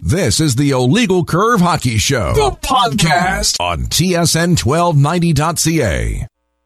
This is the Illegal Curve Hockey Show, the podcast on TSN1290.ca.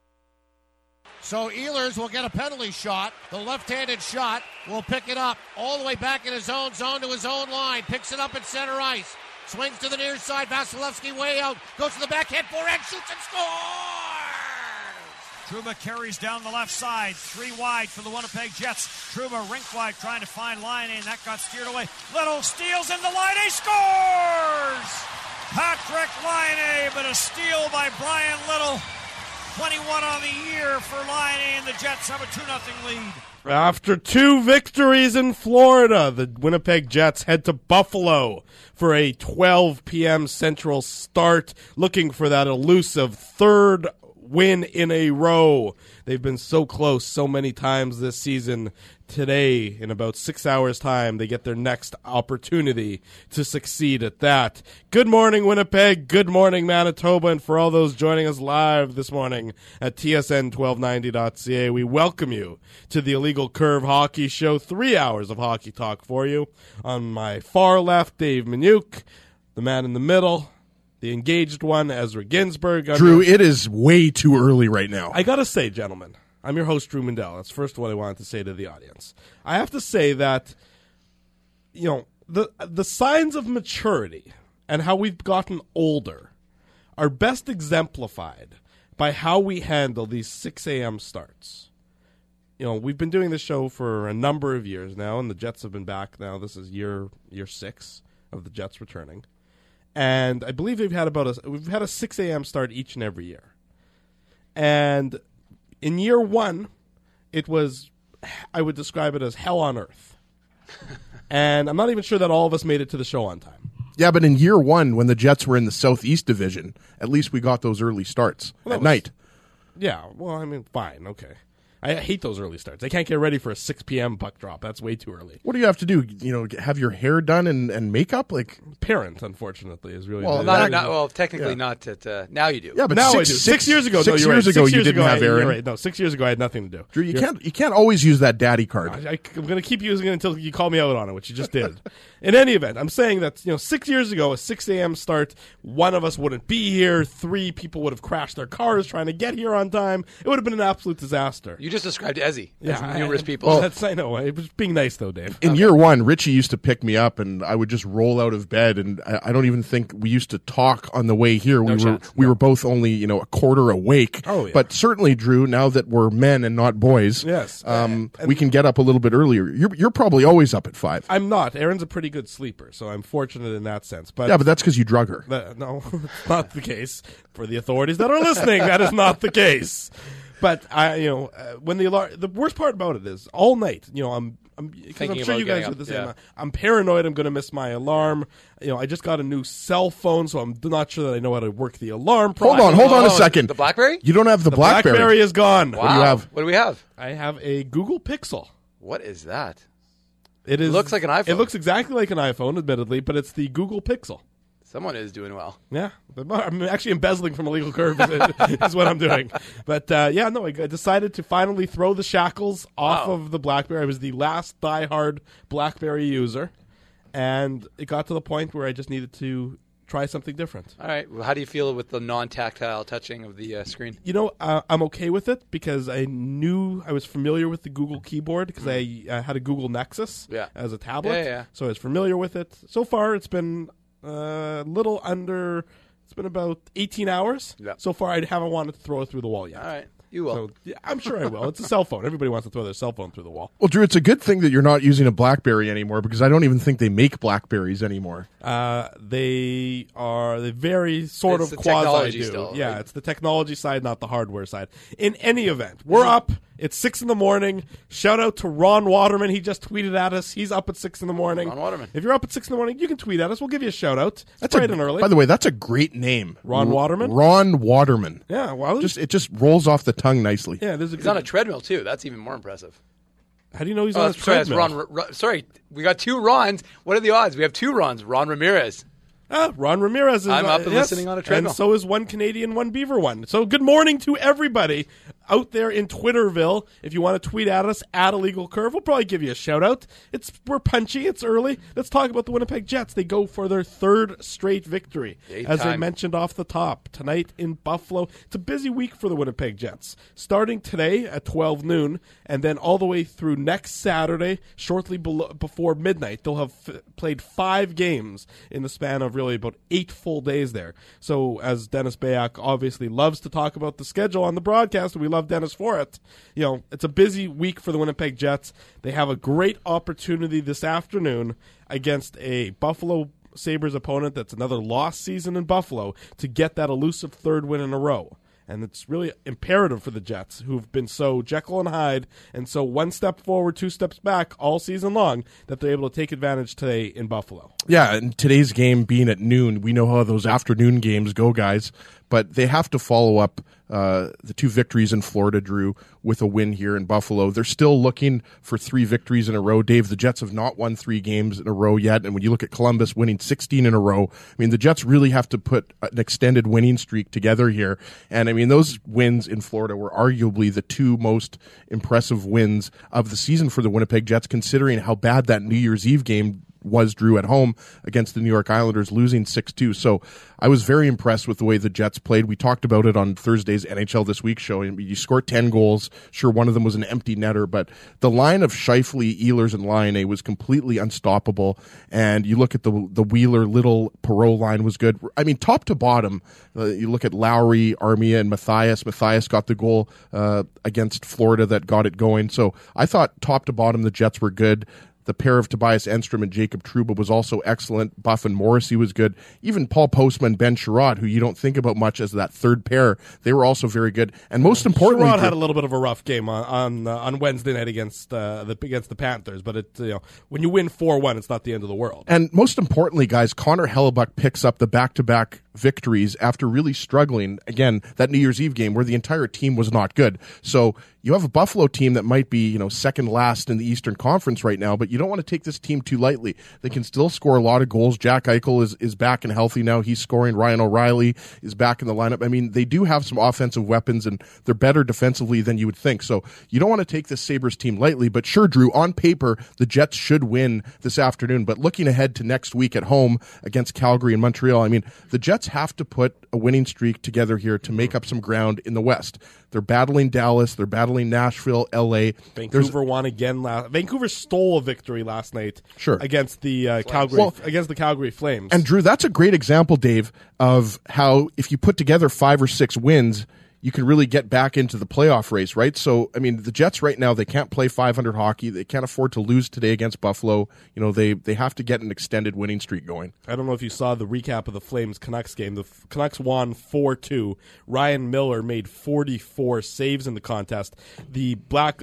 So Ehlers will get a penalty shot. The left-handed shot will pick it up all the way back in his own zone to his own line. Picks it up at center ice. Swings to the near side. Vasilevsky way out. Goes to the backhand forehand. Shoots and scores! Trouba carries down the left side. 3 wide for the Winnipeg Jets. Trouba rink wide trying to find Laine, and that got steered away. Little steals in the line. He scores! Patrick Laine, but a steal by Brian Little. 21 on the year for Laine, and the Jets have a 2-0 lead. After 2 victories in Florida, the Winnipeg Jets head to Buffalo for a 12 p.m. Central start, looking for that elusive third win in a row. They've been so close so many times this season. Today, in about 6 hours' time, they get their next opportunity to succeed at that. Good morning, Winnipeg. Good morning, Manitoba. And for all those joining us live this morning at TSN1290.ca, we welcome you to the Illegal Curve Hockey Show. 3 hours of hockey talk for you. On my far left, Dave Minuk. The man in the middle, the engaged one, Ezra Ginsburg. Drew, it is way too early right now. I gotta say, gentlemen, I'm your host, Drew Mandel. That's first what I wanted to say to the audience. I have to say that, you know, the signs of maturity and how we've gotten older are best exemplified by how we handle these 6 a.m. starts. You know, we've been doing this show for a number of years now, and the Jets have been back now. This is year 6 of the Jets returning. And I believe we've had a 6 a.m. start each and every year. And in year 1, it was, I would describe it as hell on earth. And I'm not even sure that all of us made it to the show on time. Yeah, but in year 1, when the Jets were in the Southeast Division, at least we got those early starts at night. Yeah, well, I mean, fine, okay. I hate those early starts. I can't get ready for a 6 p.m. puck drop. That's way too early. What do you have to do? You know, have your hair done and makeup? Like parent, unfortunately, is really technically not. Now you do. Yeah, but now I do. 6 years ago, 6 years ago, you didn't have Aaron. Right. No, 6 years ago, I had nothing to do. Drew, you can't always use that daddy card. I'm going to keep using it until you call me out on it, which you just did. In any event, I'm saying that 6 years ago, a 6 a.m. start, one of us wouldn't be here. 3 people would have crashed their cars trying to get here on time. It would have been an absolute disaster. You just described Ezzy. Yeah, numerous people. Well, I know. It was being nice, though, Dave. In year 1, Richie used to pick me up, and I would just roll out of bed, and I don't even think we used to talk on the way here. We were both only a quarter awake. Oh, yeah. But certainly, Drew, now that we're men and not boys, yes, we can get up a little bit earlier. You're probably always up at 5. I'm not. Aaron's a pretty good sleeper, so I'm fortunate in that sense. But yeah, but that's because you drug her. No, it's not the case. For the authorities that are listening, that is not the case. But when the worst part about it is all night. I'm sure you guys are the same. I'm paranoid. I'm going to miss my alarm. I just got a new cell phone, so I'm not sure that I know how to work the alarm. Hold on a second. The BlackBerry? You don't have the BlackBerry. BlackBerry is gone. Wow. What do you have? What do we have? I have a Google Pixel. What is that? It looks like an iPhone. It looks exactly like an iPhone, admittedly, but it's the Google Pixel. Someone is doing well. Yeah. I'm actually embezzling from Illegal Curve is what I'm doing. But, I decided to finally throw the shackles off of the BlackBerry. I was the last diehard BlackBerry user, and it got to the point where I just needed to try something different. All right. Well, how do you feel with the non-tactile touching of the screen? I'm okay with it because I was familiar with the Google keyboard because I had a Google Nexus as a tablet. Yeah. So I was familiar with it. So far, it's been little under, it's been about 18 hours. Yeah. So far, I haven't wanted to throw it through the wall yet. All right. You will. So, yeah, I'm sure I will. It's a cell phone. Everybody wants to throw their cell phone through the wall. Well, Drew, it's a good thing that you're not using a BlackBerry anymore because I don't even think they make BlackBerries anymore. They very sort it's of the quasi technology do. still, Yeah, right? It's the technology side, not the hardware side. In any event, we're up. It's 6 a.m. Shout out to Ron Waterman. He just tweeted at us. He's up at 6 a.m. Ron Waterman. If you're up at 6 a.m, you can tweet at us. We'll give you a shout out. It's bright and early. By the way, that's a great name. Ron Waterman? Ron Waterman. Yeah, well, it just rolls off the tongue nicely. Yeah, he's on a treadmill too. That's even more impressive. How do you know he's on a treadmill? Sorry, we got 2 Rons. What are the odds? We have 2 Rons. Ron Ramirez. Ron Ramirez is I'm up and listening on a treadmill. And so is one Canadian, one Beaver one. So good morning to everybody out there in Twitterville. If you want to tweet at us, at Illegal Curve, we'll probably give you a shout-out. We're punchy. It's early. Let's talk about the Winnipeg Jets. They go for their third straight victory. As I mentioned off the top, tonight in Buffalo. It's a busy week for the Winnipeg Jets. Starting today at 12 noon, and then all the way through next Saturday, shortly before midnight, they'll have played 5 games in the span of really about 8 full days there. So as Dennis Bayak obviously loves to talk about the schedule on the broadcast, and we love Dennis for it, it's a busy week for the Winnipeg Jets. They have a great opportunity this afternoon against a Buffalo Sabres opponent that's another lost season in Buffalo to get that elusive third win in a row. And it's really imperative for the Jets, who've been so Jekyll and Hyde and so one step forward, 2 steps back all season long, that they're able to take advantage today in Buffalo. Yeah, and today's game being at noon, we know how those afternoon games go, guys. But they have to follow up the 2 victories in Florida, Drew, with a win here in Buffalo. They're still looking for 3 victories in a row. Dave, the Jets have not won 3 games in a row yet. And when you look at Columbus winning 16 in a row, I mean, the Jets really have to put an extended winning streak together here. And, I mean, those wins in Florida were arguably the 2 most impressive wins of the season for the Winnipeg Jets, considering how bad that New Year's Eve game was, Drew, at home against the New York Islanders, losing 6-2. So I was very impressed with the way the Jets played. We talked about it on Thursday's NHL This Week show. You scored 10 goals. Sure, one of them was an empty netter, but the line of Scheifele, Ehlers, and Laine was completely unstoppable. And you look at the Wheeler, Little, Perreault line was good. I mean, top to bottom, you look at Lowry, Armia, and Matthias. Matthias got the goal against Florida that got it going. So I thought top to bottom the Jets were good. The pair of Tobias Enstrom and Jacob Trouba was also excellent. Buff and Morrissey was good. Even Paul Postman, Ben Sherrod, who you don't think about much as that third pair, they were also very good. And most importantly, Sherrod had a little bit of a rough game on Wednesday night against the Panthers. But when you win 4-1, it's not the end of the world. And most importantly, guys, Connor Hellebuck picks up the back-to-back victories after really struggling, again, that New Year's Eve game where the entire team was not good. So you have a Buffalo team that might be, second last in the Eastern Conference right now, but you don't want to take this team too lightly. They can still score a lot of goals. Jack Eichel is back and healthy now. He's scoring. Ryan O'Reilly is back in the lineup. I mean, they do have some offensive weapons, and they're better defensively than you would think. So you don't want to take this Sabres team lightly, but sure, Drew, on paper, the Jets should win this afternoon. But looking ahead to next week at home against Calgary and Montreal, I mean, the Jets have to put a winning streak together here to make up some ground in the West. They're battling Dallas. They're battling Nashville, L.A. Vancouver won again. Vancouver stole a victory last night against the Calgary Flames. And, Drew, that's a great example, Dave, of how if you put together 5 or 6 wins, you can really get back into the playoff race, right? So, I mean, the Jets right now, they can't play .500 hockey. They can't afford to lose today against Buffalo. They have to get an extended winning streak going. I don't know if you saw the recap of the Flames-Canucks game. The Canucks won 4-2. Ryan Miller made 44 saves in the contest. The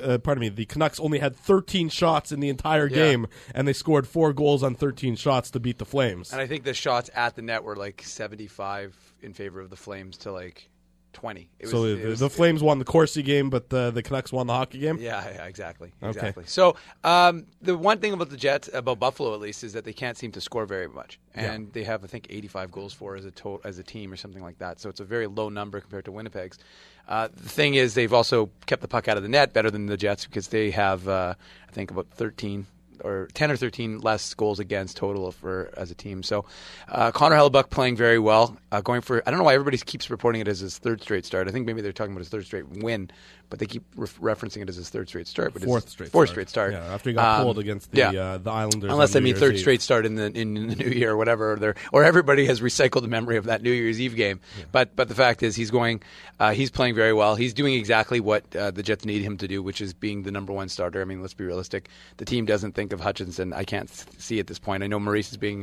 Canucks only had 13 shots in the entire game, and they scored 4 goals on 13 shots to beat the Flames. And I think the shots at the net were like 75 in favor of the Flames to like 20. The Flames won the Corsi game, but the Canucks won the hockey game? Yeah, exactly. Okay. So the one thing about the Jets, about Buffalo at least, is that they can't seem to score very much. And they have, I think, 85 goals for as a team or something like that. So it's a very low number compared to Winnipeg's. The thing is, they've also kept the puck out of the net better than the Jets because they have, I think, about 10 or 13 less goals against total as a team. So Connor Hellebuck playing very well, going for, I don't know why everybody keeps reporting it as his 3rd straight start. I think maybe they're talking about his 3rd straight win, but they keep referencing it as his 3rd straight start. But 4th straight start. Yeah, after he got pulled against the Islanders. Unless I mean 3rd straight start in the new year or whatever, or everybody has recycled the memory of that New Year's Eve game. Yeah. But the fact is he's playing very well. He's doing exactly what the Jets need him to do, which is being the number 1 starter. I mean, let's be realistic. The team doesn't think of Hutchinson. I can't see at this point. I know Maurice is being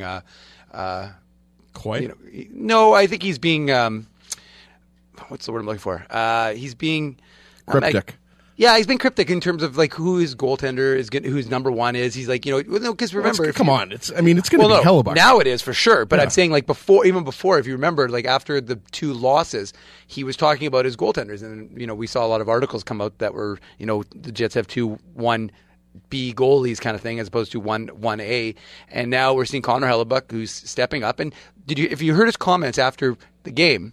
coy. No, I think he's being what's the word I'm looking for? He's being cryptic. He's been cryptic in terms of like who his goaltender is, who his number 1 is. He's like, because remember, come on, it's going to be Hellebuck. Now it is for sure. But I'm saying like even before, if you remember, like after the 2 losses, he was talking about his goaltenders, and we saw a lot of articles come out that were, the Jets have 2-1 B goalies kind of thing as opposed to 1A. And now we're seeing Connor Hellebuyck, who's stepping up. And if you heard his comments after the game,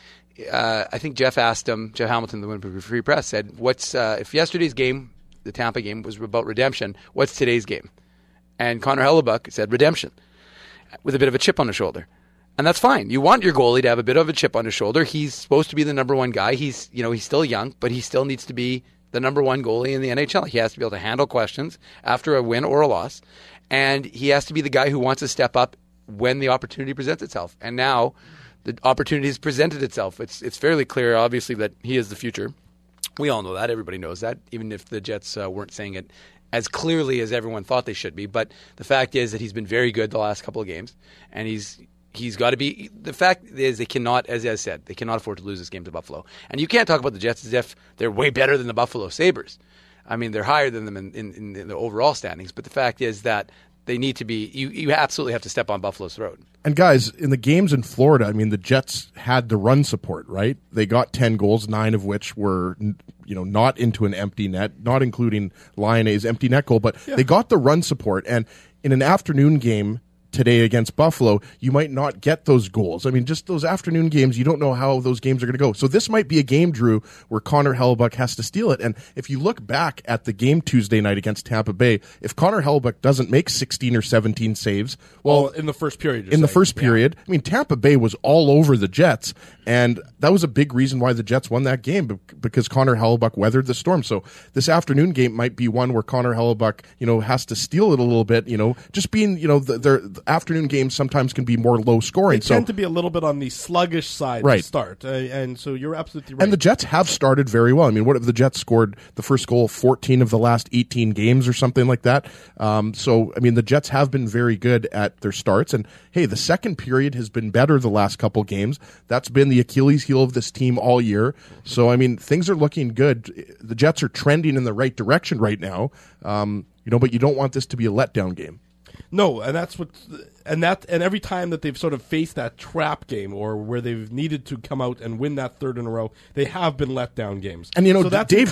I think Jeff Hamilton, the Winnipeg Free Press, said, if yesterday's game, the Tampa game, was about redemption, what's today's game? And Connor Hellebuyck said redemption, with a bit of a chip on his shoulder. And that's fine. You want your goalie to have a bit of a chip on his shoulder. He's supposed to be the number one guy. He's still young, but he still needs to be the number one goalie in the NHL. He has to be able to handle questions after a win or a loss. And he has to be the guy who wants to step up when the opportunity presents itself. And now the opportunity has presented itself. It's fairly clear, obviously, that he is the future. We all know that. Everybody knows that, even if the Jets weren't saying it as clearly as everyone thought they should be. But the fact is that he's been very good the last couple of games, and he's got to be. The fact is they cannot, as I said, they cannot afford to lose this game to Buffalo. And you can't talk about the Jets as if they're way better than the Buffalo Sabres. I mean, they're higher than them in the overall standings. But the fact is that they need to be. You absolutely have to step on Buffalo's throat. And guys, in the games in Florida, I mean, the Jets had the run support, right? They got 10 goals, 9 of which were, not into an empty net, not including Lionel's empty net goal, but they got the run support. And in an afternoon game today against Buffalo, you might not get those goals. I mean, just those afternoon games, you don't know how those games are going to go. So this might be a game, Drew, where Connor Hellebuyck has to steal it. And if you look back at the game Tuesday night against Tampa Bay, if Connor Hellebuyck doesn't make 16 or 17 saves, well, in the first period, I mean, Tampa Bay was all over the Jets, and that was a big reason why the Jets won that game, because Connor Hellebuyck weathered the storm. So this afternoon game might be one where Connor Hellebuyck, has to steal it a little bit, just being, the afternoon games sometimes can be more low scoring. They tend to be a little bit on the sluggish side to start. And so you're absolutely right. And the Jets have started very well. I mean, what if the Jets scored the first goal 14 of the last 18 games or something like that? So, I mean, the Jets have been very good at their starts. And, hey, the second period has been better the last couple games. That's been the Achilles heel of this team all year. So, I mean, things are looking good. The Jets are trending in the right direction right now. But you don't want this to be a letdown game. No, and that's what, and every time that they've sort of faced that trap game or where they've needed to come out and win that third in a row, they have been letdown games. And Dave,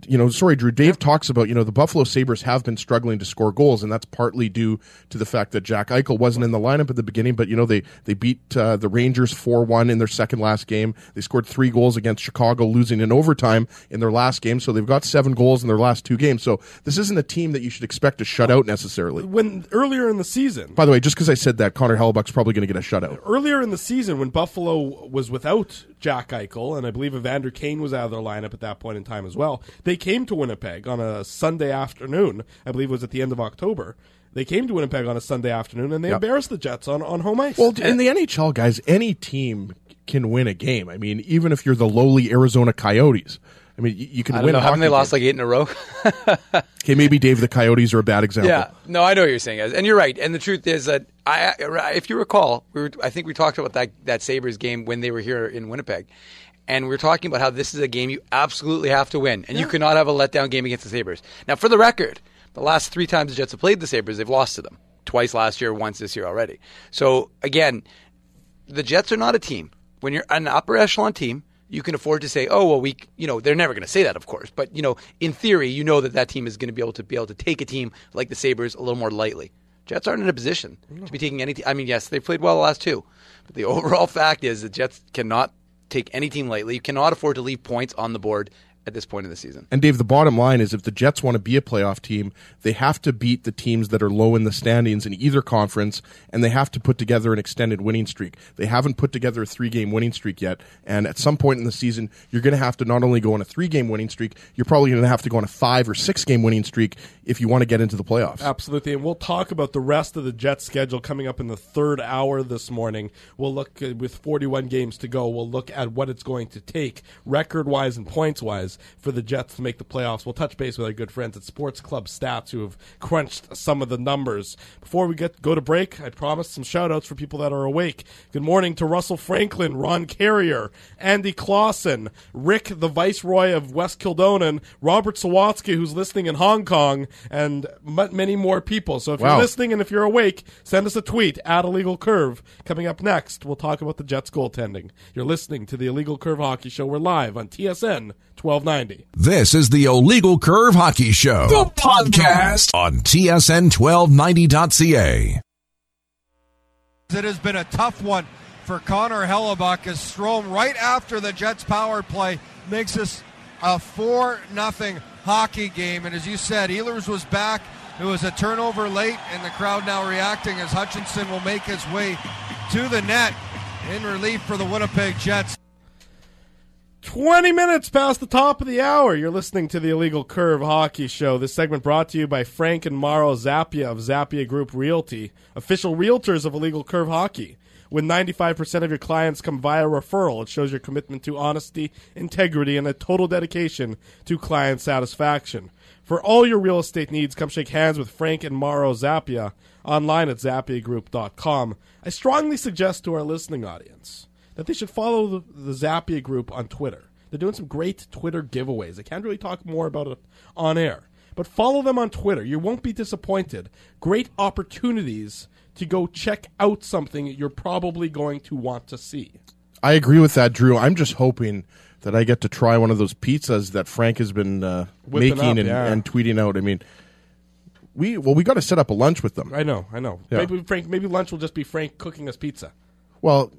Drew, Dave talks about, the Buffalo Sabres have been struggling to score goals, and that's partly due to the fact that Jack Eichel wasn't in the lineup at the beginning, but they beat the Rangers 4-1 in their second last game. They scored 3 goals against Chicago, losing in overtime in their last game, so they've got 7 goals in their last 2 games. So this isn't a team that you should expect to shut out necessarily. When earlier in the season, by the way, just because I said that, Connor Hellebuyck's probably going to get a shutout. Earlier in the season, when Buffalo was without Jack Eichel, and I believe Evander Kane was out of their lineup at that point in time as well, they came to Winnipeg on a Sunday afternoon. I believe it was at the end of October. They came to Winnipeg on a Sunday afternoon, and they embarrassed the Jets on home ice. Well, in the NHL, guys, any team can win a game. I mean, even if you're the lowly Arizona Coyotes. I mean, you can win. Haven't they lost like 8 in a row? Okay, maybe Dave, the Coyotes are a bad example. Yeah, no, I know what you're saying, and you're right. And the truth is that if you recall, I think we talked about that Sabres game when they were here in Winnipeg, and we were talking about how this is a game you absolutely have to win, and you cannot have a letdown game against the Sabres. Now, for the record, the last 3 times the Jets have played the Sabres, they've lost to them. Twice last year, once this year already. So again, the Jets are not a team. When you're an upper echelon team, you can afford to say, they're never going to say that, of course. But, in theory, that team is going to be able to take a team like the Sabres a little more lightly. Jets aren't in a position to be taking any team. I mean, yes, they've played well the last 2. But the overall fact is the Jets cannot take any team lightly. You cannot afford to leave points on the board at this point in the season. And Dave, the bottom line is if the Jets want to be a playoff team, they have to beat the teams that are low in the standings in either conference, and they have to put together an extended winning streak. They haven't put together a 3-game winning streak yet, and at some point in the season, you're going to have to not only go on a 3-game winning streak, you're probably going to have to go on a 5 or 6-game winning streak if you want to get into the playoffs. Absolutely, and we'll talk about the rest of the Jets schedule coming up in the third hour this morning. We'll look with 41 games to go. We'll look at what it's going to take record-wise and points-wise for the Jets to make the playoffs. We'll touch base with our good friends at Sports Club Stats who have crunched some of the numbers. Before we go to break, I promised some shout-outs for people that are awake. Good morning to Russell Franklin, Ron Carrier, Andy Clausen, Rick, the Viceroy of West Kildonan, Robert Sawatsky, who's listening in Hong Kong, and many more people. So if you're listening and if you're awake, send us a tweet at Illegal Curve. Coming up next, we'll talk about the Jets goaltending. You're listening to the Illegal Curve Hockey Show. We're live on TSN 1290. This is the Illegal Curve Hockey Show, the podcast on TSN1290.ca. It has been a tough one for Connor Hellebuyck as Strome, right after the Jets power play, makes this a 4-0 hockey game. And as you said, Ehlers was back. It was a turnover late, and the crowd now reacting as Hutchinson will make his way to the net in relief for the Winnipeg Jets. 20 minutes past the top of the hour. You're listening to the Illegal Curve Hockey Show. This segment brought to you by Frank and Mauro Zappia of Zappia Group Realty, official realtors of Illegal Curve Hockey. When 95% of your clients come via referral, it shows your commitment to honesty, integrity, and a total dedication to client satisfaction. For all your real estate needs, come shake hands with Frank and Mauro Zappia online at zappiagroup.com. I strongly suggest to our listening audience that they should follow the Zappia Group on Twitter. They're doing some great Twitter giveaways. I can't really talk more about it on air, but follow them on Twitter. You won't be disappointed. Great opportunities to go check out something you're probably going to want to see. I agree with that, Drew. I'm just hoping that I get to try one of those pizzas that Frank has been making and tweeting out. I mean, we got to set up a lunch with them. I know. Yeah. Maybe lunch will just be Frank cooking us pizza. Well,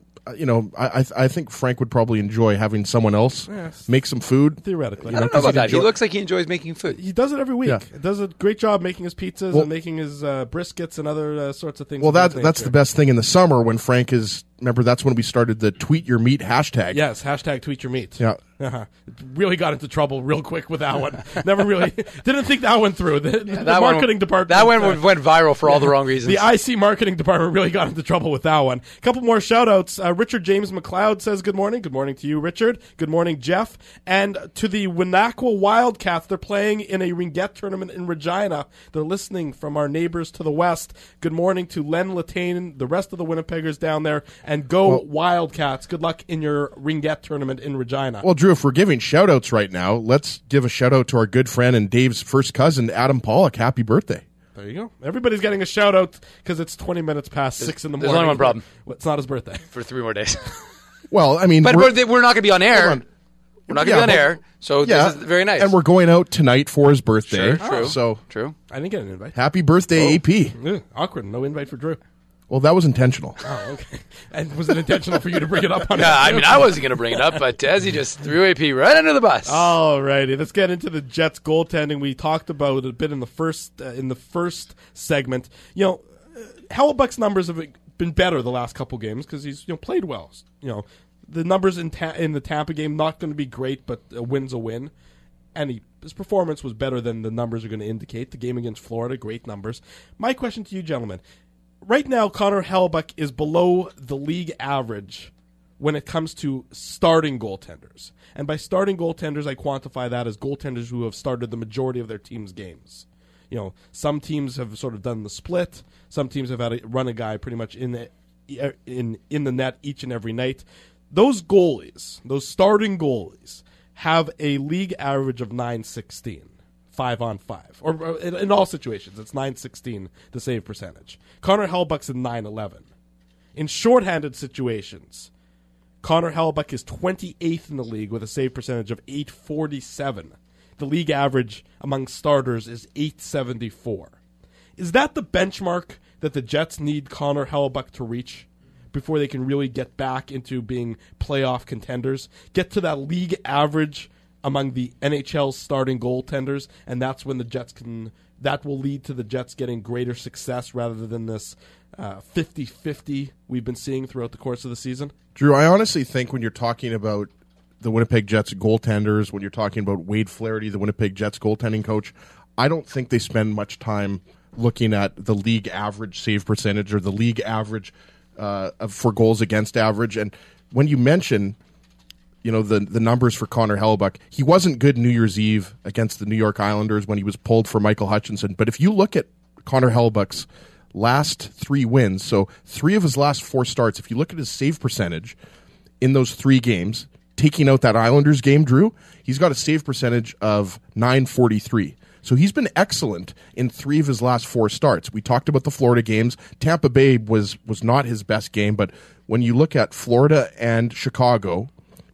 I think Frank would probably enjoy having someone else make some food. Theoretically. I don't know about that. He looks like he enjoys making food. He does it every week. Yeah. He does a great job making his pizzas and making his briskets and other sorts of things. Well, that's the best thing in the summer when Frank is... Remember, that's when we started the Tweet Your Meat hashtag. Yes, hashtag Tweet Your Meat. Yeah. Really got into trouble real quick with that one. Never really... Didn't think that one through. The marketing department... That one went viral for all the wrong reasons. The IC marketing department really got into trouble with that one. A couple more shout-outs. Richard James McLeod says good morning. Good morning to you, Richard. Good morning, Jeff. And to the Winnaquah Wildcats, they're playing in a ringette tournament in Regina. They're listening from our neighbors to the west. Good morning to Len Latane, the rest of the Winnipeggers down there, and go Wildcats. Good luck in your ringette tournament in Regina. Well, Drew, if we're giving shout-outs right now, let's give a shout-out to our good friend and Dave's first cousin, Adam Pollock. Happy birthday. There you go. Everybody's getting a shout-out because it's 20 minutes past 6 in the morning. There's only one problem. It's not his birthday. For 3 more days. Well, I mean... But we're not going to be on air. We're not going to be on air, so this is very nice. And we're going out tonight for his birthday. Sure, true. So, true. I didn't get an invite. Happy birthday, AP. Awkward. No invite for Drew. Well, that was intentional. Oh, okay. And was it intentional for you to bring it up on Yeah, I mean, I wasn't going to bring it up, but Desi just threw AP right under the bus. All righty. Let's get into the Jets goaltending. We talked about it a bit in the first segment. You know, Hellebuyck's numbers have been better the last couple games because he's played well. The numbers in the Tampa game not going to be great, but a win's a win. And his performance was better than the numbers are going to indicate. The game against Florida, great numbers. My question to you, gentlemen. Right now, Connor Hellebuyck is below the league average when it comes to starting goaltenders. And by starting goaltenders, I quantify that as goaltenders who have started the majority of their team's games. Some teams have sort of done the split. Some teams have had to run a guy pretty much in the net each and every night. Those goalies, those starting goalies, have a league average of .916. 5-on-5, or in all situations, it's .916 the save percentage. Connor Hellebuyck's in .911. In shorthanded situations, Connor Hellebuyck is 28th in the league with a save percentage of .847. The league average among starters is .874. Is that the benchmark that the Jets need Connor Hellebuyck to reach before they can really get back into being playoff contenders? Get to that league average among the NHL's starting goaltenders, and that's when the Jets that will lead to the Jets getting greater success rather than this 50-50 we've been seeing throughout the course of the season? Drew, I honestly think when you're talking about the Winnipeg Jets goaltenders, when you're talking about Wade Flaherty, the Winnipeg Jets goaltending coach, I don't think they spend much time looking at the league average save percentage or the league average for goals against average. And when you mention the numbers for Connor Hellebuyck, he wasn't good New Year's Eve against the New York Islanders when he was pulled for Michael Hutchinson. But if you look at Connor Hellebuyck's last 3 wins, so 3 of his last 4 starts, if you look at his save percentage in those 3 games, taking out that Islanders game, Drew, he's got a save percentage of .943. So he's been excellent in 3 of his last 4 starts. We talked about the Florida games. Tampa Bay was not his best game, but when you look at Florida and Chicago,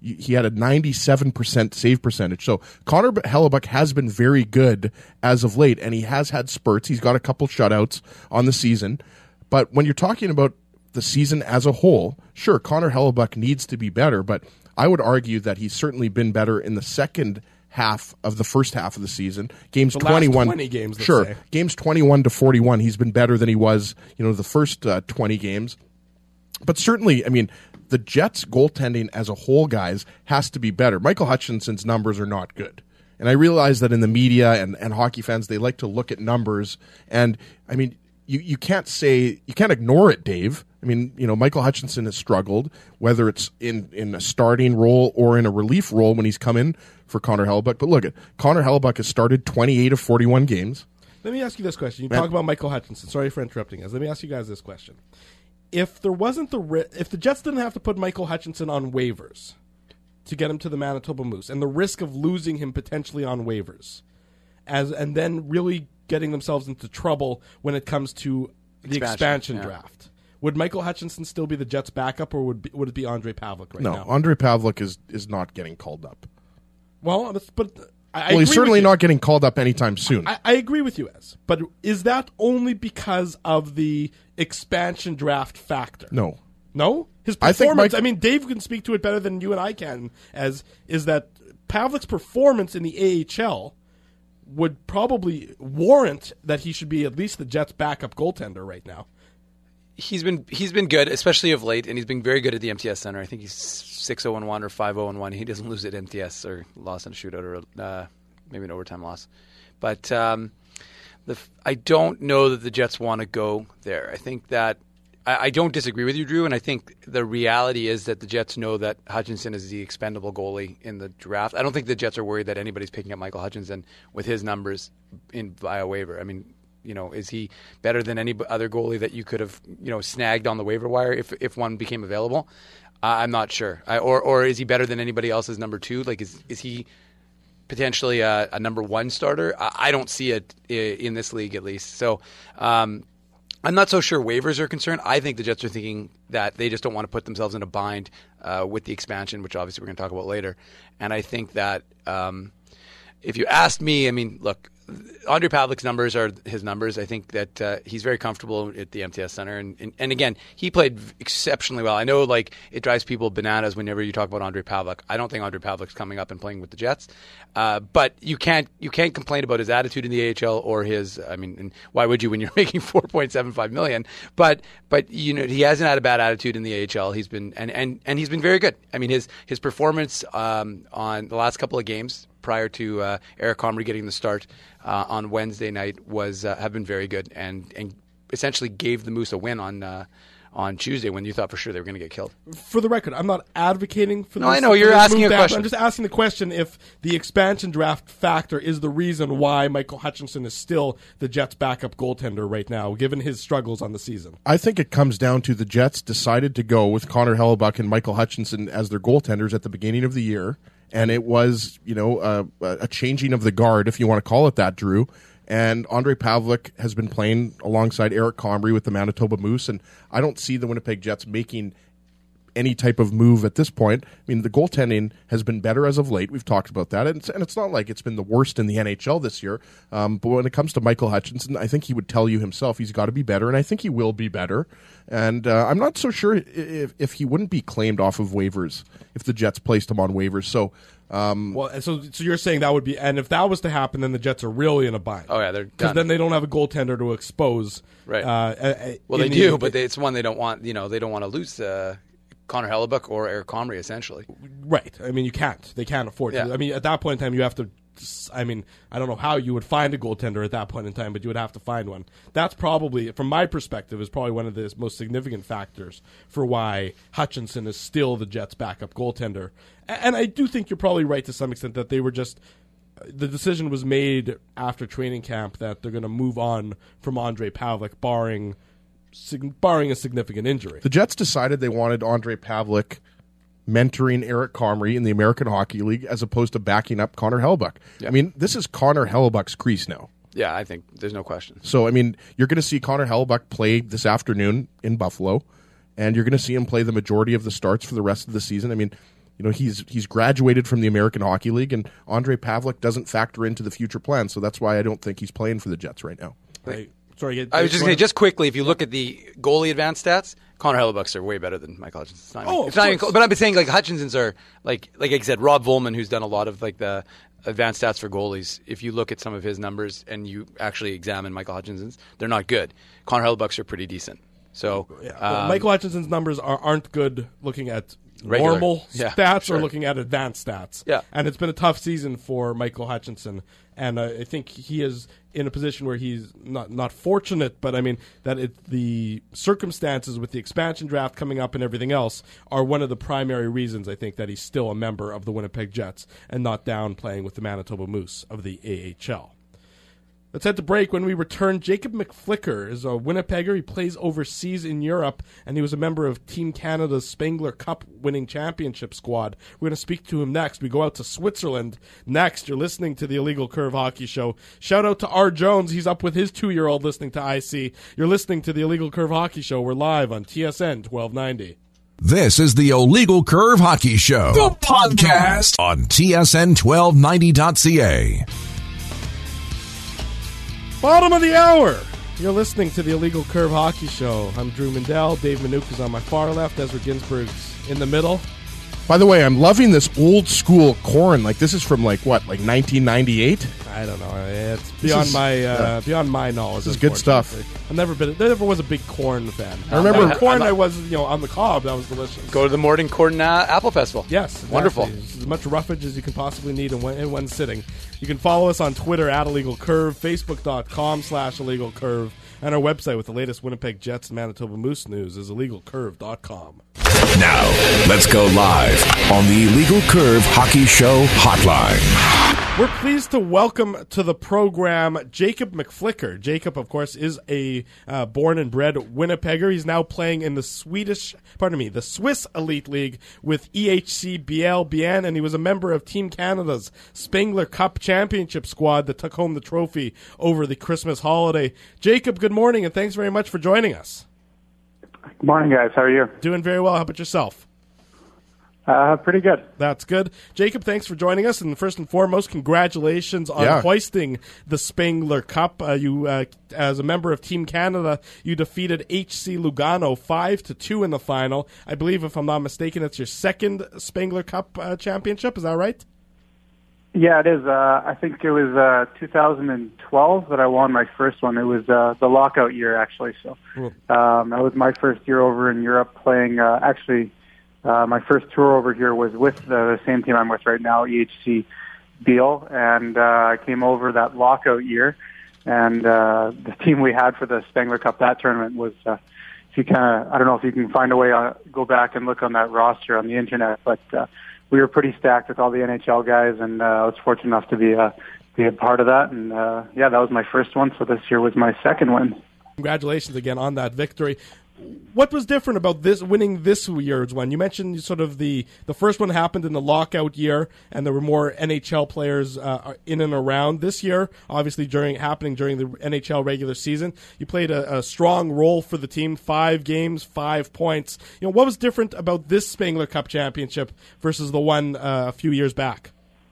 he had a 97% save percentage. So Connor Hellebuyck has been very good as of late, and he has had spurts. He's got a couple shutouts on the season. But when you're talking about the season as a whole, sure, Connor Hellebuyck needs to be better, but I would argue that he's certainly been better in the second half of the first half of the season. Games The 21, last 20 games, let's sure. say. Games 21 to 41, he's been better than he was, the first 20 games. But certainly, I mean, the Jets' goaltending as a whole, guys, has to be better. Michael Hutchinson's numbers are not good. And I realize that in the media and hockey fans, they like to look at numbers. And, I mean, you can't ignore it, Dave. I mean, Michael Hutchinson has struggled, whether it's in a starting role or in a relief role when he's come in for Connor Hellebuyck. But look, Connor Hellebuyck has started 28 of 41 games. Let me ask you this question. You talk about Michael Hutchinson. Sorry for interrupting us. Let me ask you guys this question. If there wasn't if the Jets didn't have to put Michael Hutchinson on waivers to get him to the Manitoba Moose, and the risk of losing him potentially on waivers, and then really getting themselves into trouble when it comes to the expansion draft, would Michael Hutchinson still be the Jets' backup, or would it be Andre Pavlik now? No, Andre Pavlik is not getting called up. Well, but well, he's certainly not getting called up anytime soon. I agree with you, Ez. But is that only because of the expansion draft factor? No. No? His performance, I mean, Dave can speak to it better than you and I can, is that Pavlik's performance in the AHL would probably warrant that he should be at least the Jets' backup goaltender right now. He's been good, especially of late, and he's been very good at the MTS Center. I think he's 6-0-1 or 5-0-1. He doesn't lose at MTS or lost in a shootout or maybe an overtime loss. But I don't know that the Jets want to go there. I think that I don't disagree with you, Drew, and I think the reality is that the Jets know that Hutchinson is the expendable goalie in the draft. I don't think the Jets are worried that anybody's picking up Michael Hutchinson with his numbers via waiver. I mean, is he better than any other goalie that you could have, snagged on the waiver wire if one became available? I'm not sure. Or is he better than anybody else's number two? Like, is he potentially a number one starter? I don't see it in this league, at least. So I'm not so sure waivers are concerned. I think the Jets are thinking that they just don't want to put themselves in a bind with the expansion, which obviously we're going to talk about later. And I think that if you asked me, I mean, look, Andre Pavlik's numbers are his numbers. I think that he's very comfortable at the MTS Center. And again, he played exceptionally well. I know it drives people bananas whenever you talk about Andre Pavlik. I don't think Andre Pavlik's coming up and playing with the Jets. But you can't complain about his attitude in the AHL or his, and why would you when you're making $4.75 million? But he hasn't had a bad attitude in the AHL. He's been and he's been very good. I mean, his performance on the last couple of games prior to Eric Comrie getting the start on Wednesday night have been very good and essentially gave the Moose a win on Tuesday when you thought for sure they were going to get killed. For the record, I'm not advocating for this. No, I know. You're asking a question. I'm just asking the question if the expansion draft factor is the reason why Michael Hutchinson is still the Jets' backup goaltender right now, given his struggles on the season. I think it comes down to the Jets decided to go with Connor Hellebuyck and Michael Hutchinson as their goaltenders at the beginning of the year. And it was, a changing of the guard, if you want to call it that, Drew. And Andre Pavlik has been playing alongside Eric Comrie with the Manitoba Moose. And I don't see the Winnipeg Jets making any type of move at this point. I mean, the goaltending has been better as of late. We've talked about that. And it's not like it's been the worst in the NHL this year. But when it comes to Michael Hutchinson, I think he would tell you himself he's got to be better. And I think he will be better. And I'm not so sure if he wouldn't be claimed off of waivers if the Jets placed him on waivers. So, so you're saying that would be, and if that was to happen, then the Jets are really in a bind. Oh yeah, they're because then they don't have a goaltender to expose. Right. Well, they do, but it's one they don't want. They don't want to lose Connor Hellebuyck or Eric Comrie, essentially. Right. I mean, you can't. They can't afford to. I mean, at that point in time, you have to. I mean, I don't know how you would find a goaltender at that point in time, but you would have to find one. That's probably, from my perspective, is probably one of the most significant factors for why Hutchinson is still the Jets' backup goaltender. And I do think you're probably right to some extent that they were just, the decision was made after training camp that they're going to move on from Andre Pavlik, barring a significant injury. The Jets decided they wanted Andre Pavlik mentoring Eric Comrie in the American Hockey League as opposed to backing up Connor Hellebuyck. Yeah. I mean, this is Connor Hellebuyck's crease now. Yeah, I think there's no question. So, I mean, you're going to see Connor Hellebuyck play this afternoon in Buffalo, and you're going to see him play the majority of the starts for the rest of the season. I mean, he's graduated from the American Hockey League, and Andrei Pavlik doesn't factor into the future plan. So that's why I don't think he's playing for the Jets right now. Sorry, I was just going to just quickly. If you look at the goalie advanced stats, Connor Hellebuck's are way better than Michael Hutchinson's. It's not even, but I've been saying like Hutchinson's are like I said, Rob Volman, who's done a lot of like the advanced stats for goalies. If you look at some of his numbers and you actually examine Michael Hutchinson's, they're not good. Connor Hellebuck's are pretty decent. So Michael Hutchinson's numbers aren't good looking at regular normal stats or looking at advanced stats. Yeah. And it's been a tough season for Michael Hutchinson. And I think he is in a position where he's not fortunate, but I mean that the circumstances with the expansion draft coming up and everything else are one of the primary reasons I think that he's still a member of the Winnipeg Jets and not down playing with the Manitoba Moose of the AHL. Let's head to break. When we return, Jacob McFlicker is a Winnipegger. He plays overseas in Europe, and he was a member of Team Canada's Spengler Cup winning championship squad. We're going to speak to him next. We go out to Switzerland next. You're listening to the Illegal Curve Hockey Show. Shout out to R. Jones. He's up with his 2-year-old listening to IC. You're listening to the Illegal Curve Hockey Show. We're live on TSN 1290. This is the Illegal Curve Hockey Show, the podcast on TSN1290.ca. Bottom of the hour. You're listening to the Illegal Curve Hockey Show. I'm Drew Mindell. Dave Minuk is on my far left. Ezra Ginsburg's in the middle. By the way, I'm loving this old school corn. Like, this is from, like 1998? I don't know. It's beyond my knowledge. This is good stuff. I never was a big corn fan. I remember corn. I was, on the cob. That was delicious. Go to the Morton Corn Apple Festival. Yes, exactly. Wonderful. It's as much roughage as you can possibly need in one sitting. You can follow us on Twitter at Illegal Curve, Facebook.com/Illegal Curve, and our website with the latest Winnipeg Jets and Manitoba Moose news is IllegalCurve.com. Now, let's go live on the Illegal Curve Hockey Show hotline. We're pleased to welcome to the program Jacob McFlicker. Jacob, of course, is a born and bred Winnipegger. He's now playing in the Swiss Elite League with EHC Biel-Bienne, and he was a member of Team Canada's Spengler Cup Championship squad that took home the trophy over the Christmas holiday. Jacob, good morning, and thanks very much for joining us. Good morning, guys. How are you? Doing very well. How about yourself? Pretty good. That's good. Jacob, thanks for joining us. And first and foremost, congratulations on hoisting the Spengler Cup. You, as a member of Team Canada, you defeated HC Lugano 5-2 in the final. I believe, if I'm not mistaken, it's your second Spengler Cup championship. Is that right? Yeah, it is. I think it was 2012 that I won my first one. It was the lockout year, actually. So that was my first year over in Europe playing. My first tour over here was with the same team I'm with right now, EHC Biel, and I came over that lockout year. And the team we had for the Spengler Cup that tournament was, I don't know if you can find a way to go back and look on that roster on the internet, but we were pretty stacked with all the NHL guys, and I was fortunate enough to be a part of that. And that was my first one. So this year was my second win. Congratulations again on that victory. What was different about winning this year's one? You mentioned sort of the first one happened in the lockout year, and there were more NHL players in and around. This year, obviously happening during the NHL regular season, you played a strong role for the team. 5 games, 5 points. What was different about this Spengler Cup championship versus the one a few years back?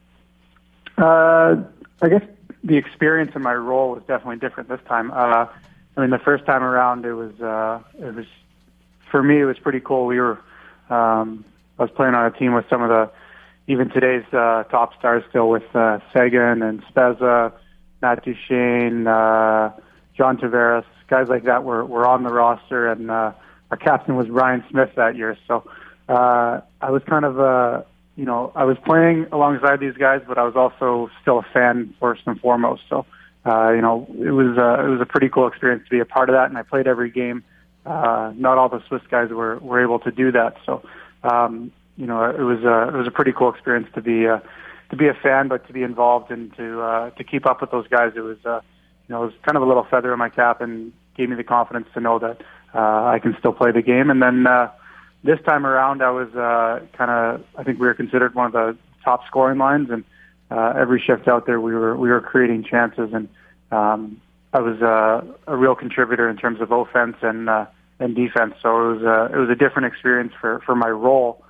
I guess the experience in my role was definitely different this time. The first time around, it was for me, it was pretty cool. I was playing on a team with some of even today's top stars still, with Seguin and Spezza, Matt Duchesne, John Tavares, guys like that were on the roster, and our captain was Ryan Smith that year. So I was kind of I was playing alongside these guys, but I was also still a fan first and foremost. So. It was a pretty cool experience to be a part of that, and I played every game. Not all the Swiss guys were able to do that, so it was a pretty cool experience to be a fan, but to be involved and to keep up with those guys. It was it was kind of a little feather in my cap, and gave me the confidence to know that I can still play the game. And then this time around, I was I think we were considered one of the top scoring lines, and every shift out there, we were creating chances, and I was a real contributor in terms of offense and defense. So it was a different experience for my role,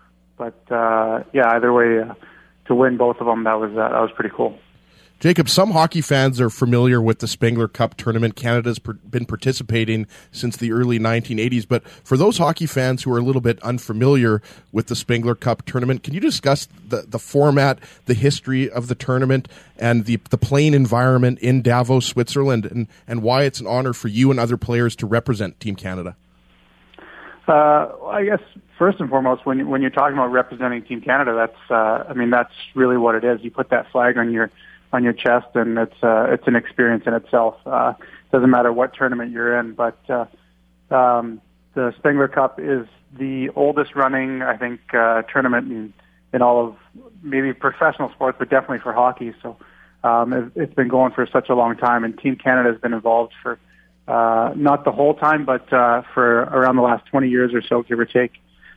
But either way, to win both of them, that was pretty cool. Jacob, some hockey fans are familiar with the Spengler Cup tournament. Canada's been participating since the early 1980s. But for those hockey fans who are a little bit unfamiliar with the Spengler Cup tournament, can you discuss the format, the history of the tournament, and the playing environment in Davos, Switzerland, and why it's an honor for you and other players to represent Team Canada? I guess first and foremost, when you're talking about representing Team Canada, that's really what it is. You put that flag on your chest, and it's an experience in itself. Doesn't matter what tournament you're in, but the Spengler Cup is the oldest running, I think, tournament in all of maybe professional sports, but definitely for hockey. So it's been going for such a long time, and Team Canada has been involved for not the whole time, but for around the last 20 years or so, give or take.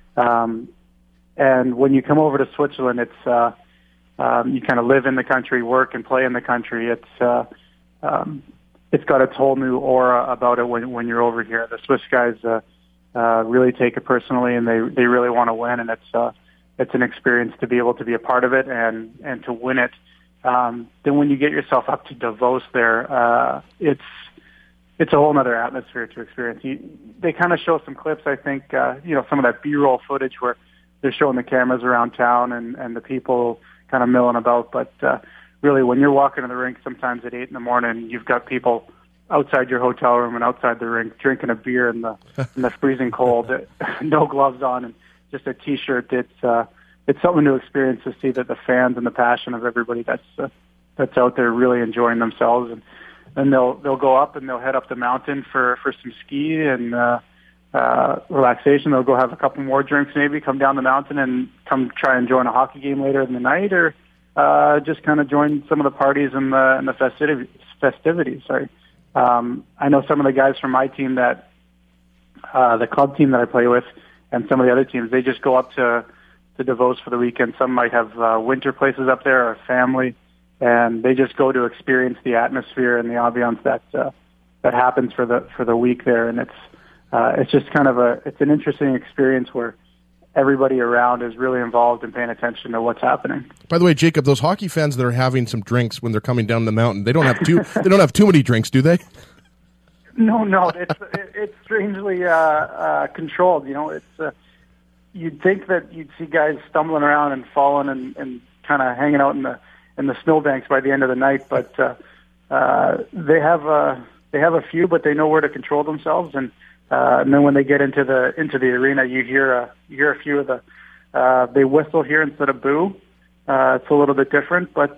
And when you come over to Switzerland, it's you kind of live in the country, work and play in the country. It's got its whole new aura about it when you're over here. The Swiss guys really take it personally, and they really want to win, and it's an experience to be able to be a part of it and to win it. Then when you get yourself up to Davos there, it's a whole other atmosphere to experience. They kind of show some clips, I think, some of that B-roll footage where they're showing the cameras around town and the people kind of milling about. But really, when you're walking to the rink, sometimes at 8 in, you've got people outside your hotel room and outside the rink drinking a beer in the freezing cold, no gloves on, and just a T-shirt. It's something to experience, to see that the fans and the passion of everybody that's out there really enjoying themselves. And they'll go up and they'll head up the mountain for some ski and relaxation. They'll go have a couple more drinks, maybe come down the mountain and come try and join a hockey game later in the night, or just kind of join some of the parties and the festivities. Sorry, I know some of the guys from my team, that the club team that I play with, and some of the other teams, they just go up to Davos for the weekend. Some might have winter places up there, or family, and they just go to experience the atmosphere and the ambiance that happens for the week there. And it's just kind of it's an interesting experience where everybody around is really involved and paying attention to what's happening. By the way, Jacob, those hockey fans that are having some drinks when they're coming down the mountain, they don't have too many drinks, do they? No, it's strangely controlled. It's you'd think that you'd see guys stumbling around and falling and kind of hanging out in the snowbanks by the end of the night, but they have a few, but they know where to control themselves, and then when they get into the arena, you hear a few of they whistle here instead of boo. It's a little bit different, but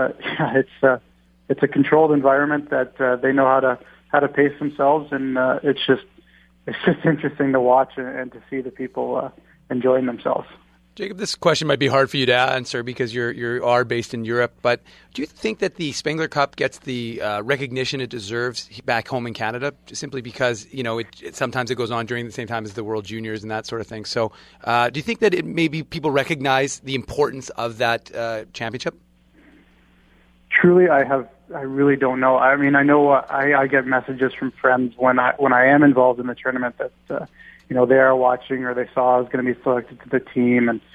it's a controlled environment that they know how to pace themselves, and it's just interesting to watch and to see the people enjoying themselves. Jacob, this question might be hard for you to answer because you are based in Europe, but do you think that the Spengler Cup gets the recognition it deserves back home in Canada, simply because sometimes it goes on during the same time as the World Juniors and that sort of thing? So do you think that maybe people recognize the importance of that championship? Truly, I really don't know. I mean, I know I get messages from friends when I am involved in the tournament that they are watching, or they saw I was going to be selected to the team. And,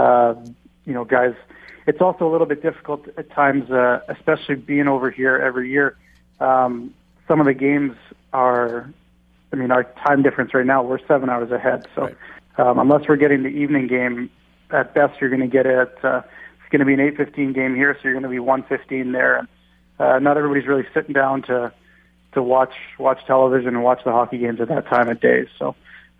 guys, it's also a little bit difficult at times, especially being over here every year. Some of the games our time difference right now, we're 7 hours ahead. So unless we're getting the evening game, at best you're going to get it. It's going to be an 8:15 game here, so you're going to be 1:15 there. And not everybody's really sitting down to watch television and watch the hockey games at that time of day. So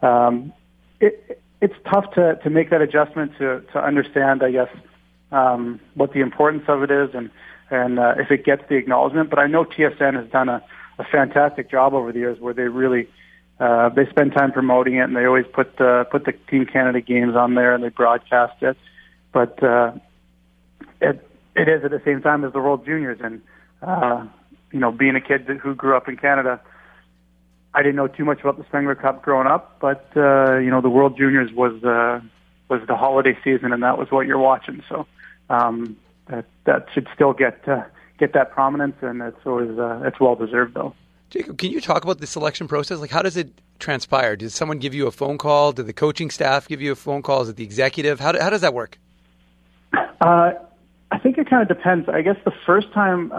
it's tough to make that adjustment to understand, I guess, what the importance of it is and if it gets the acknowledgement. But I know TSN has done a fantastic job over the years where they really they spend time promoting it, and they always put the Team Canada games on there and they broadcast it. But it is at the same time as the World Juniors, and being a kid who grew up in Canada, I didn't know too much about the Spengler Cup growing up, but the World Juniors was the holiday season, and that was what you're watching. So that should still get that prominence, and it's always it's well deserved though. Jacob, can you talk about the selection process? Like, how does it transpire? Did someone give you a phone call? Did the coaching staff give you a phone call? Is it the executive? How does that work? I think it kind of depends. I guess the first time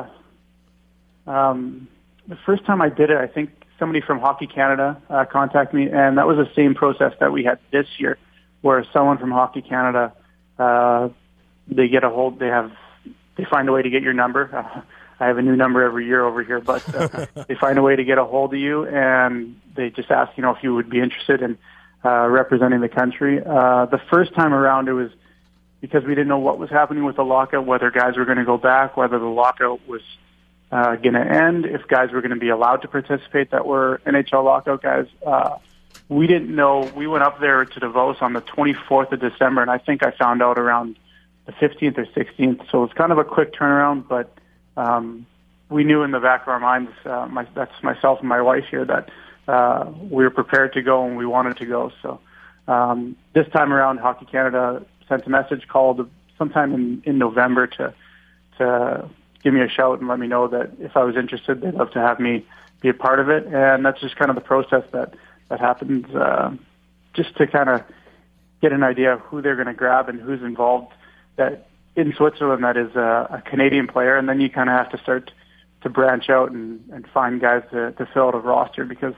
I did it, I think somebody from Hockey Canada contacted me, and that was the same process that we had this year, where someone from Hockey Canada they get a hold. They find a way to get your number. I have a new number every year over here, but they find a way to get a hold of you, and they just ask, if you would be interested in representing the country. The first time around, it was because we didn't know what was happening with the lockout, whether guys were going to go back, whether the lockout was going to end, if guys were going to be allowed to participate that were NHL lockout guys. We didn't know. We went up there to Davos on the 24th of December, and I think I found out around the 15th or 16th. So it's kind of a quick turnaround, but we knew in the back of our minds, that's myself and my wife here, that we were prepared to go and we wanted to go. So this time around, Hockey Canada sent a message, called sometime in November to give me a shout and let me know that if I was interested, they'd love to have me be a part of it. And that's just kind of the process that happens, just to kind of get an idea of who they're going to grab and who's involved. That in Switzerland, that is a Canadian player, and then you kind of have to start to branch out and find guys to fill out a roster, because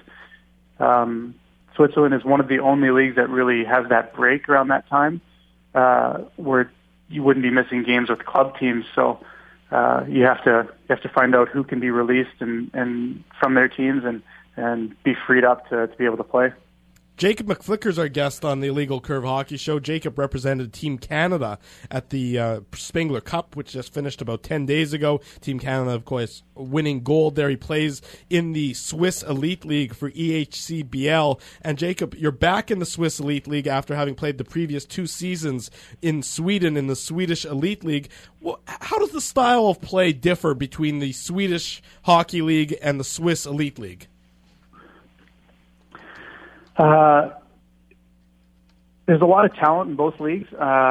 Switzerland is one of the only leagues that really has that break around that time, where you wouldn't be missing games with club teams. So you have to find out who can be released and from their teams and be freed up to be able to play. Jacob McFlicker's our guest on the Illegal Curve Hockey Show. Jacob represented Team Canada at the Spengler Cup, which just finished about 10 days ago. Team Canada, of course, winning gold there. He plays in the Swiss Elite League for EHCBL. And Jacob, you're back in the Swiss Elite League after having played the previous 2 seasons in Sweden in the Swedish Elite League. Well, how does the style of play differ between the Swedish Hockey League and the Swiss Elite League? There's a lot of talent in both leagues.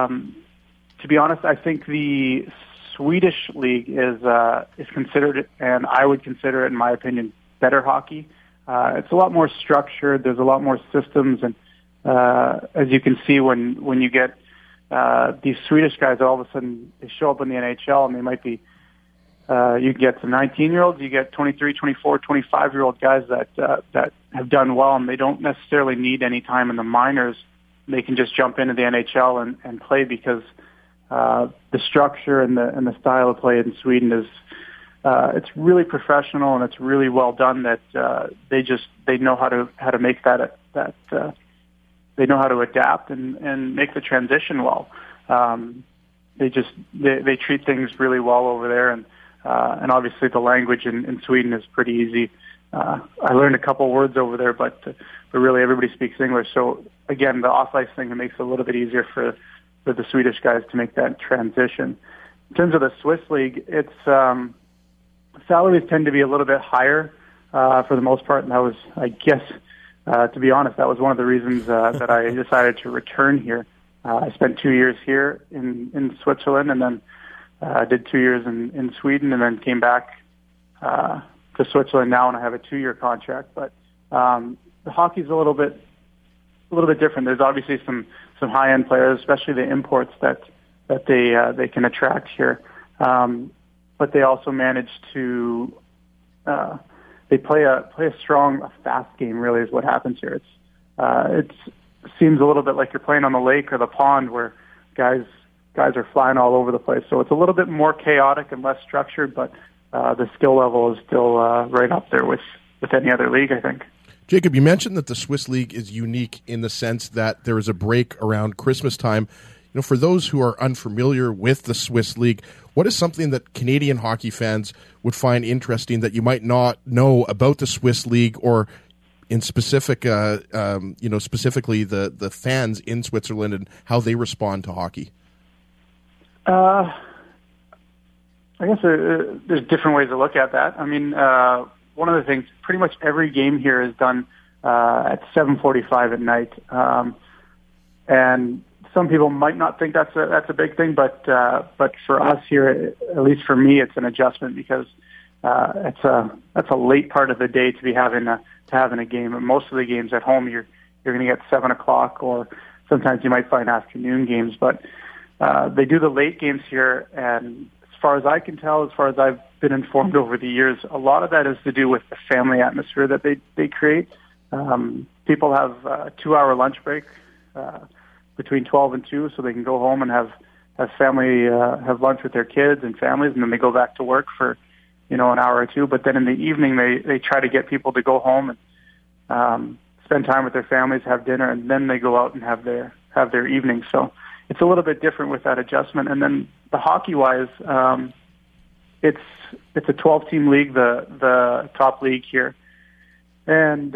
To be honest, I think the Swedish league is considered, and I would consider it, in my opinion, better hockey. It's a lot more structured. There's a lot more systems, and as you can see, when you get these Swedish guys, all of a sudden they show up in the NHL, and they might be. You get some 19-year-olds, you get 23, 24, 25-year-old guys that have done well, and they don't necessarily need any time in the minors. They can just jump into the NHL and play, because the structure and the style of play in Sweden is it's really professional, and it's really well done. That they know how to make that they know how to adapt and make the transition well. They treat things really well over there, and obviously the language in Sweden is pretty easy. I learned a couple words over there, but really everybody speaks English. So again, the off-ice thing, it makes it a little bit easier for the Swedish guys to make that transition. In terms of the Swiss league, it's salaries tend to be a little bit higher for the most part, and that was, I guess, to be honest, that was one of the reasons that I decided to return here. I spent 2 years here in Switzerland, and then did 2 years in Sweden, and then came back to Switzerland now, and I have a 2-year contract. But the hockey's a little bit different. There's obviously some high-end players, especially the imports that they can attract here. But they also manage to they play a strong, fast game. Really, is what happens here. It seems a little bit like you're playing on the lake or the pond, where guys are flying all over the place. So it's a little bit more chaotic and less structured, but the skill level is still right up there with any other league, I think. Jacob, you mentioned that the Swiss League is unique in the sense that there is a break around Christmas time. For those who are unfamiliar with the Swiss League, what is something that Canadian hockey fans would find interesting that you might not know about the Swiss League, or in specific, specifically the fans in Switzerland and how they respond to hockey? I guess there's different ways to look at that. I mean, one of the things, pretty much every game here is done at 7:45 at night, and some people might not think that's a big thing, but for us here, at least for me, it's an adjustment, because that's a late part of the day to be having a game. And most of the games at home, you're going to get 7 o'clock, or sometimes you might find afternoon games. But they do the late games here, and as far as I can tell, as far as I've been informed over the years, a lot of that is to do with the family atmosphere that they create. People have a 2-hour lunch break between 12 and 2, so they can go home and have family, have lunch with their kids and families, and then they go back to work for, an hour or two. But then in the evening, they try to get people to go home and spend time with their families, have dinner, and then they go out and have their evening. So it's a little bit different with that adjustment. And then the hockey-wise, it's a 12-team league, the top league here. And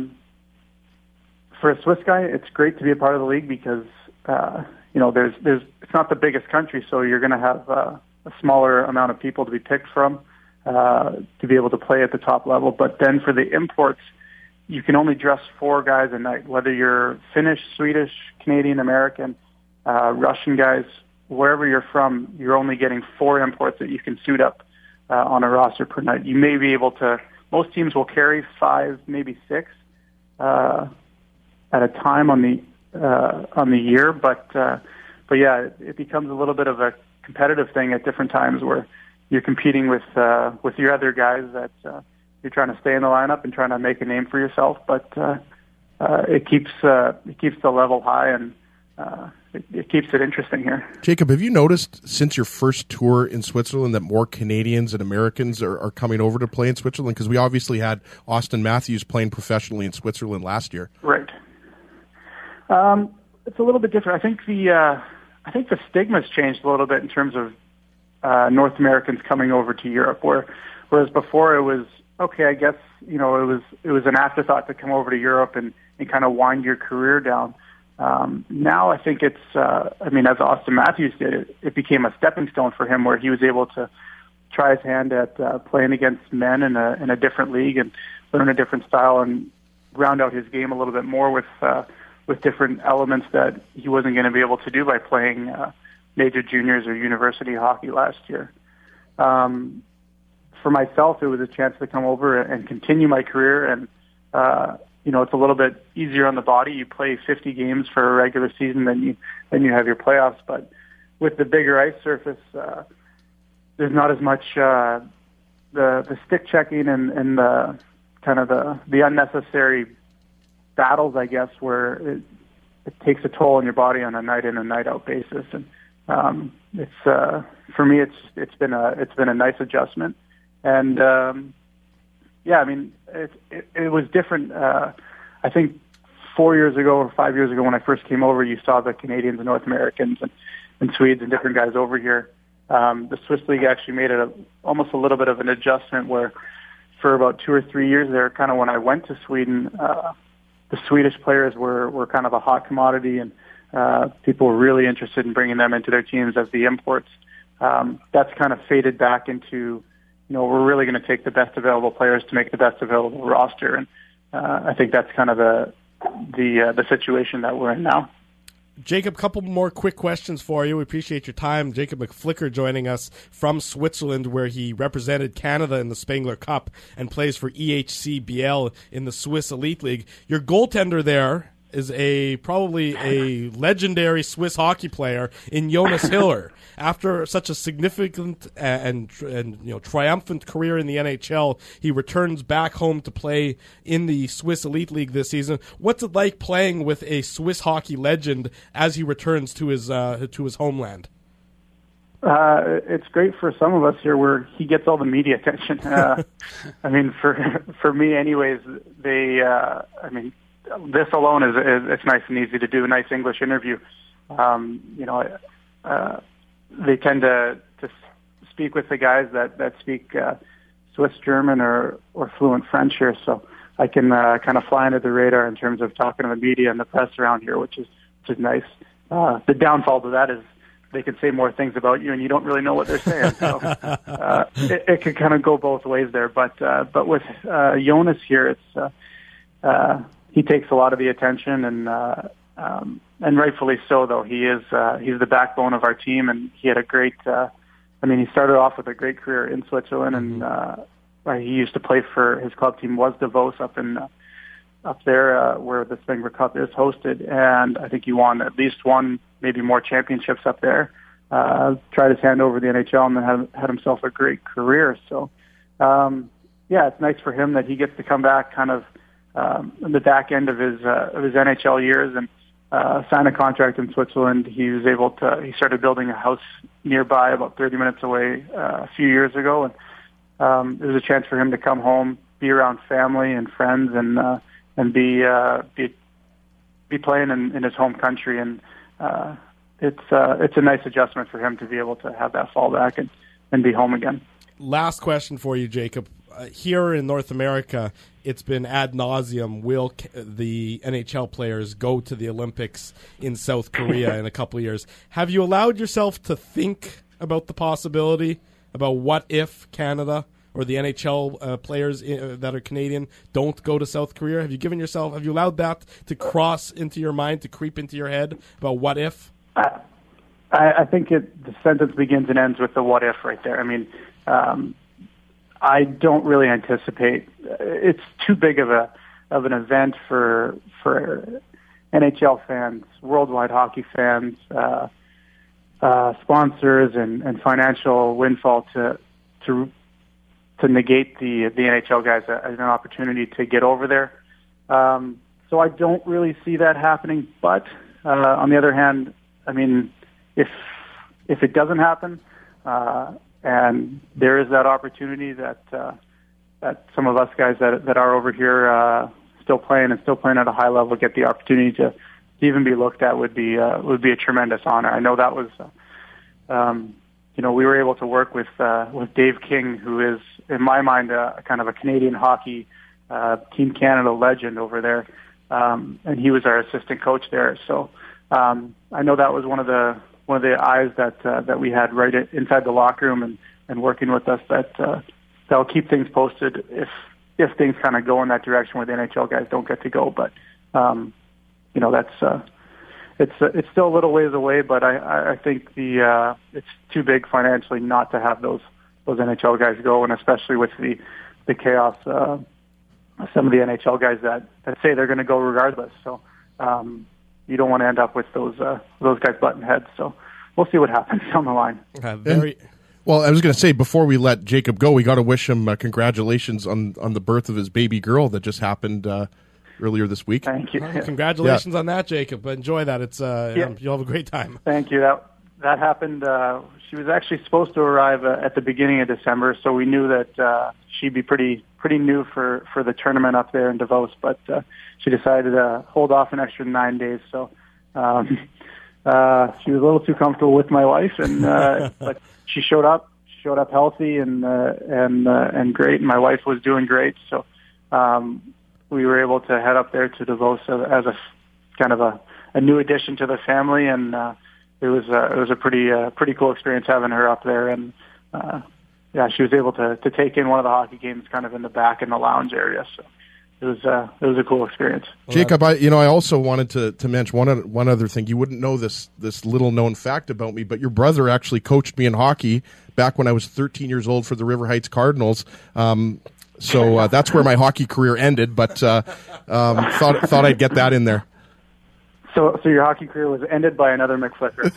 for a Swiss guy, it's great to be a part of the league because there's it's not the biggest country, so you're going to have a smaller amount of people to be picked from to be able to play at the top level. But then for the imports, you can only dress 4 guys a night, whether you're Finnish, Swedish, Canadian, American, Russian guys, wherever you're from, you're only getting 4 imports that you can suit up on a roster per night. You may be able to. Most teams will carry 5, maybe 6 at a time on the year, but yeah, it becomes a little bit of a competitive thing at different times where you're competing with your other guys that you're trying to stay in the lineup and trying to make a name for yourself. But it keeps the level high and it keeps it interesting here. Jacob, have you noticed since your first tour in Switzerland that more Canadians and Americans are coming over to play in Switzerland? Because we obviously had Austin Matthews playing professionally in Switzerland last year. Right. It's a little bit different. I think the stigma's changed a little bit in terms of North Americans coming over to Europe, whereas before it was okay. I guess it was an afterthought to come over to Europe and kind of wind your career down. Now I think it's, as Austin Matthews did, it became a stepping stone for him where he was able to try his hand at playing against men in a different league and learn a different style and round out his game a little bit more with different elements that he wasn't going to be able to do by playing major juniors or university hockey last year. For myself, it was a chance to come over and continue my career and it's a little bit easier on the body. You play 50 games for a regular season, then you have your playoffs. But with the bigger ice surface, there's not as much the stick checking and the kind of the unnecessary battles, I guess, where it takes a toll on your body on a night in and night out basis. And it's for me, it's been a nice adjustment. And it was different. I think 4 years ago or 5 years ago when I first came over, you saw the Canadians and North Americans and Swedes and different guys over here. The Swiss League actually made it almost a little bit of an adjustment where for about 2 or 3 years there, kind of when I went to Sweden, the Swedish players were kind of a hot commodity and people were really interested in bringing them into their teams as the imports. That's kind of faded back into, we're really going to take the best available players to make the best available roster. And I think that's kind of the situation that we're in now. Jacob, a couple more quick questions for you. We appreciate your time. Jacob McFlicker joining us from Switzerland, where he represented Canada in the Spengler Cup and plays for EHC Biel in the Swiss Elite League. Your goaltender there is probably a legendary Swiss hockey player in Jonas Hiller. After such a significant and triumphant career in the NHL, he returns back home to play in the Swiss Elite League this season. What's it like playing with a Swiss hockey legend as he returns to his homeland? It's great for some of us here where he gets all the media attention. For me anyways, this alone is it's nice and easy to do, a nice English interview. They tend to speak with the guys that speak Swiss German or fluent French here, so I can kind of fly under the radar in terms of talking to the media and the press around here, which is nice. The downfall to that is they can say more things about you and you don't really know what they're saying. So it could kind of go both ways there. But with Jonas here, it's he takes a lot of the attention and rightfully so. Though he's the backbone of our team, and he had a great. He started off with a great career in Switzerland, and he used to play for. His club team was Davos up there where the Spengler Cup is hosted, and I think he won at least one, maybe more championships up there. Tried his hand over the NHL and then had himself a great career. So, it's nice for him that he gets to come back kind of in the back end of his NHL years and sign a contract in Switzerland. He started building a house nearby about 30 minutes away a few years ago, and it was a chance for him to come home, be around family and friends, and be playing in his home country. And it's a nice adjustment for him to be able to have that fallback and be home again. Last question for you, Jacob. Here in North America, it's been ad nauseum. Will the NHL players go to the Olympics in South Korea in a couple of years? Have you allowed yourself to think about the possibility about what if Canada or the NHL players that are Canadian don't go to South Korea? Have you allowed that to cross into your mind, to creep into your head about what if? I think the sentence begins and ends with the what if right there. I mean, I don't really anticipate. It's too big of an event for NHL fans, worldwide hockey fans, sponsors, and financial windfall to negate the NHL guys as an opportunity to get over there. So I don't really see that happening. But on the other hand, I mean, if it doesn't happen, and there is that opportunity that some of us guys that are over here still playing at a high level get the opportunity to even be looked at would be a tremendous honor. I know that was, we were able to work with Dave King, who is in my mind kind of a Canadian hockey Team Canada legend over there, and he was our assistant coach there. So I know that was one of the eyes that we had right inside the locker room and working with us that'll keep things posted if things kind of go in that direction where the NHL guys don't get to go. But that's it's still a little ways away. But I think it's too big financially not to have those NHL guys go, and especially with the chaos. Some of the NHL guys that say they're going to go regardless. So. You don't want to end up with those guys butting heads. So we'll see what happens down the line. Well, I was going to say, before we let Jacob go, we got to wish him congratulations on the birth of his baby girl that just happened earlier this week. Thank you. Congratulations on that, Jacob. Enjoy that. It's you'll have a great time. Thank you. That happened. She was actually supposed to arrive at the beginning of December, so we knew that she'd be pretty new for the tournament up there in Davos, but she decided to hold off an extra 9 days. So she was a little too comfortable with my wife, and but she showed up healthy and great, and my wife was doing great. So we were able to head up there to Davos as a kind of a new addition to the family, and it was a pretty cool experience having her up there. And she was able to take in one of the hockey games kind of in the back in the lounge area. So it was a cool experience. Jacob, I also wanted to mention one other thing. You wouldn't know this little known fact about me, but your brother actually coached me in hockey back when I was 13 years old for the River Heights Cardinals. So that's where my hockey career ended, but thought I'd get that in there. So your hockey career was ended by another McFlicker.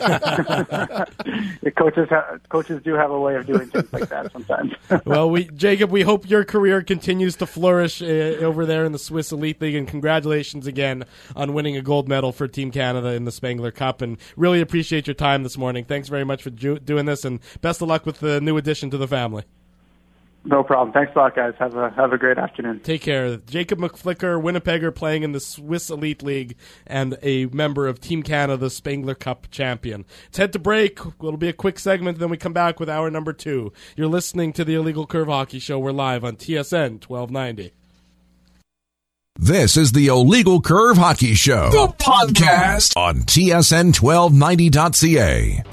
Coaches do have a way of doing things like that sometimes. Well, Jacob, we hope your career continues to flourish over there in the Swiss Elite League, and congratulations again on winning a gold medal for Team Canada in the Spengler Cup, and really appreciate your time this morning. Thanks very much for doing this, and best of luck with the new addition to the family. No problem. Thanks a lot, guys. Have a great afternoon. Take care. Jacob McFlicker, Winnipegger, playing in the Swiss Elite League and a member of Team Canada, Spengler Cup champion. Let's head to break. It'll be a quick segment, then we come back with hour number 2. You're listening to the Illegal Curve Hockey Show. We're live on TSN 1290. This is the Illegal Curve Hockey Show, the podcast on TSN1290.ca.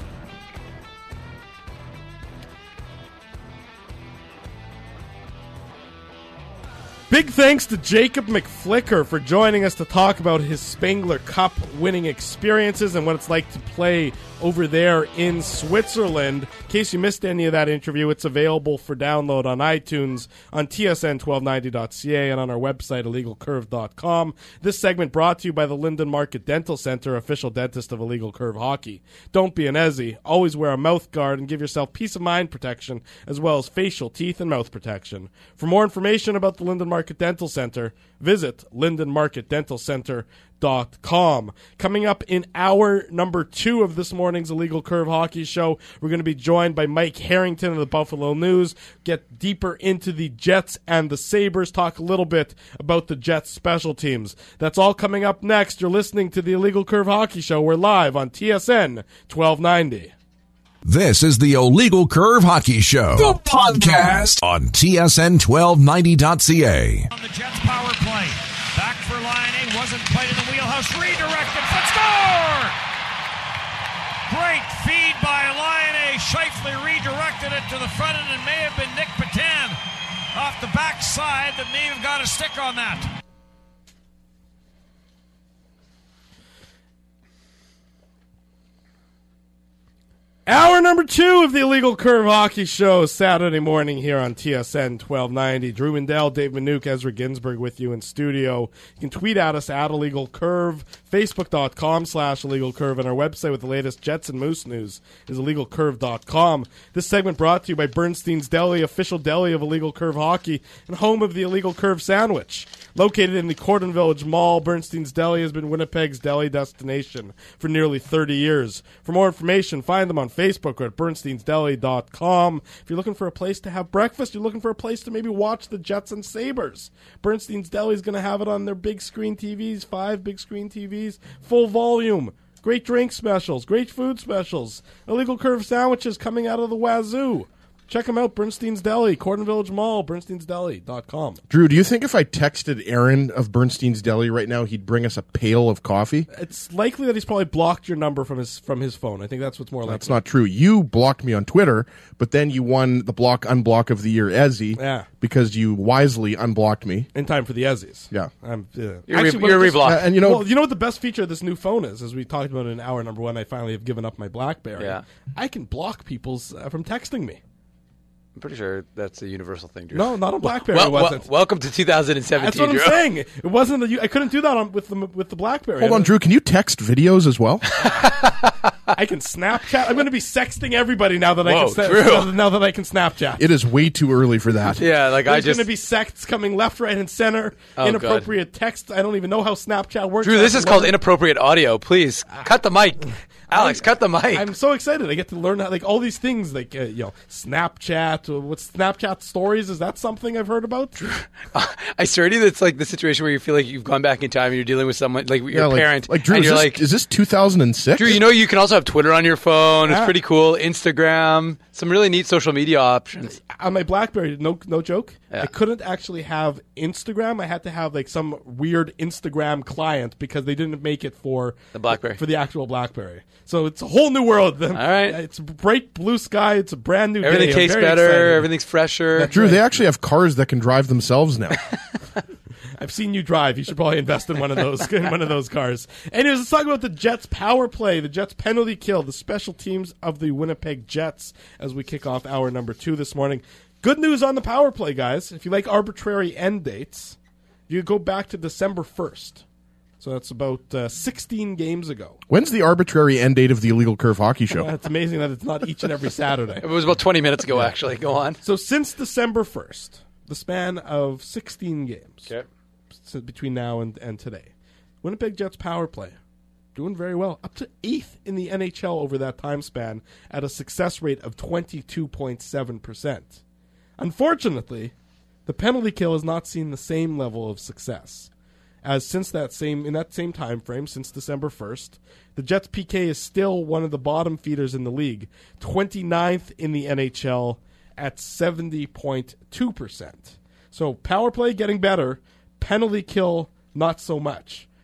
Big thanks to Jacob McFlicker for joining us to talk about his Spengler Cup winning experiences and what it's like to play over there in Switzerland. In case you missed any of that interview, it's available for download on iTunes, on tsn1290.ca, and on our website, illegalcurve.com. This segment brought to you by the Linden Market Dental Center, official dentist of Illegal Curve Hockey. Don't be an Ezzy. Always wear a mouth guard and give yourself peace of mind protection, as well as facial, teeth, and mouth protection. For more information about the Linden Market Dental Center, visit lindenmarketdentalcenter.com. Coming up in hour number 2 of this morning's Illegal Curve Hockey Show, we're going to be joined by Mike Harrington of the Buffalo News, get deeper into the Jets and the Sabres, talk a little bit about the Jets special teams. That's all coming up next. You're listening to the Illegal Curve Hockey Show. We're live on TSN 1290. This is the Illegal Curve Hockey Show, the podcast on TSN1290.ca. On the Jets power play. Back for Laine, wasn't played in the wheelhouse. Redirected for score! Great feed by Laine. Scheifele redirected it to the front end, and may have been Nick Patan off the backside that may have got a stick on that. Hour number 2 of the Illegal Curve Hockey Show, Saturday morning here on TSN 1290. Drew Mindell, Dave Minuk, Ezra Ginsburg with you in studio. You can tweet at us at Illegal Curve, Facebook.com/Illegal Curve, and our website with the latest Jets and Moose news is IllegalCurve.com. This segment brought to you by Bernstein's Deli, official deli of Illegal Curve Hockey, and home of the Illegal Curve Sandwich. Located in the Cordon Village Mall, Bernstein's Deli has been Winnipeg's deli destination for nearly 30 years. For more information, find them on Facebook or at bernsteinsdeli.com. If you're looking for a place to have breakfast, you're looking for a place to maybe watch the Jets and Sabres, Bernstein's Deli is going to have it on their big screen TVs, 5 big screen TVs, full volume. Great drink specials, great food specials, Illegal Curve sandwiches coming out of the wazoo. Check them out, Bernstein's Deli, Cordon Village Mall, bernsteinsdeli.com. Drew, do you think if I texted Aaron of Bernstein's Deli right now, he'd bring us a pail of coffee? It's likely that he's probably blocked your number from his phone. I think that's what's more likely. That's not true. You blocked me on Twitter, but then you won the Block-Unblock of the Year Ezzy because you wisely unblocked me. In time for the Ezzies. Yeah. You're reblocked. And you know what the best feature of this new phone is, as we talked about in hour number 1, I finally have given up my BlackBerry. Yeah. I can block people from texting me. I'm pretty sure that's a universal thing, Drew. No, not on BlackBerry. It wasn't. Welcome to 2017, That's what Drew. I'm saying. It wasn't. I couldn't do that with the BlackBerry. Hold on, Drew. Can you text videos as well? I can Snapchat. I'm going to be sexting everybody now that Whoa, now that I can Snapchat. It is way too early for that. Yeah, There's going to be sexts coming left, right, and center. Inappropriate text. I don't even know how Snapchat works. Drew, this is called inappropriate audio. Please cut the mic. Alex, cut the mic. I'm so excited. I get to learn how, all these things, Snapchat. What's Snapchat stories? Is that something I've heard about? I swear to you, it's like the situation where you feel like you've gone back in time and you're dealing with someone, like your parent. Like, Drew, and you're is this 2006? Drew, you can also have Twitter on your phone. It's pretty cool. Instagram. Some really neat social media options. On my BlackBerry, no joke, I couldn't actually have Instagram. I had to have some weird Instagram client because they didn't make it for the BlackBerry, for the actual BlackBerry. So it's a whole new world. All right, it's bright blue sky. It's a brand new Everything day. tastes better. Excited. Everything's fresher. Drew, they actually have cars that can drive themselves now. I've seen you drive. You should probably invest in one of those cars. Anyways, let's talk about the Jets power play, the Jets penalty kill, the special teams of the Winnipeg Jets as we kick off hour number 2 this morning. Good news on the power play, guys. If you like arbitrary end dates, you go back to December 1st. So that's about 16 games ago. When's the arbitrary end date of the Illegal Curve Hockey Show? It's amazing that it's not each and every Saturday. It was about 20 minutes ago, actually. Go on. So since December 1st, the span of 16 games between now and today, Winnipeg Jets power play doing very well, up to 8th in the NHL over that time span at a success rate of 22.7%. Unfortunately, the penalty kill has not seen the same level of success. As in that same time frame, since December 1st, the Jets PK is still one of the bottom feeders in the league, 29th in the NHL at 70.2%. So power play getting better, penalty kill not so much.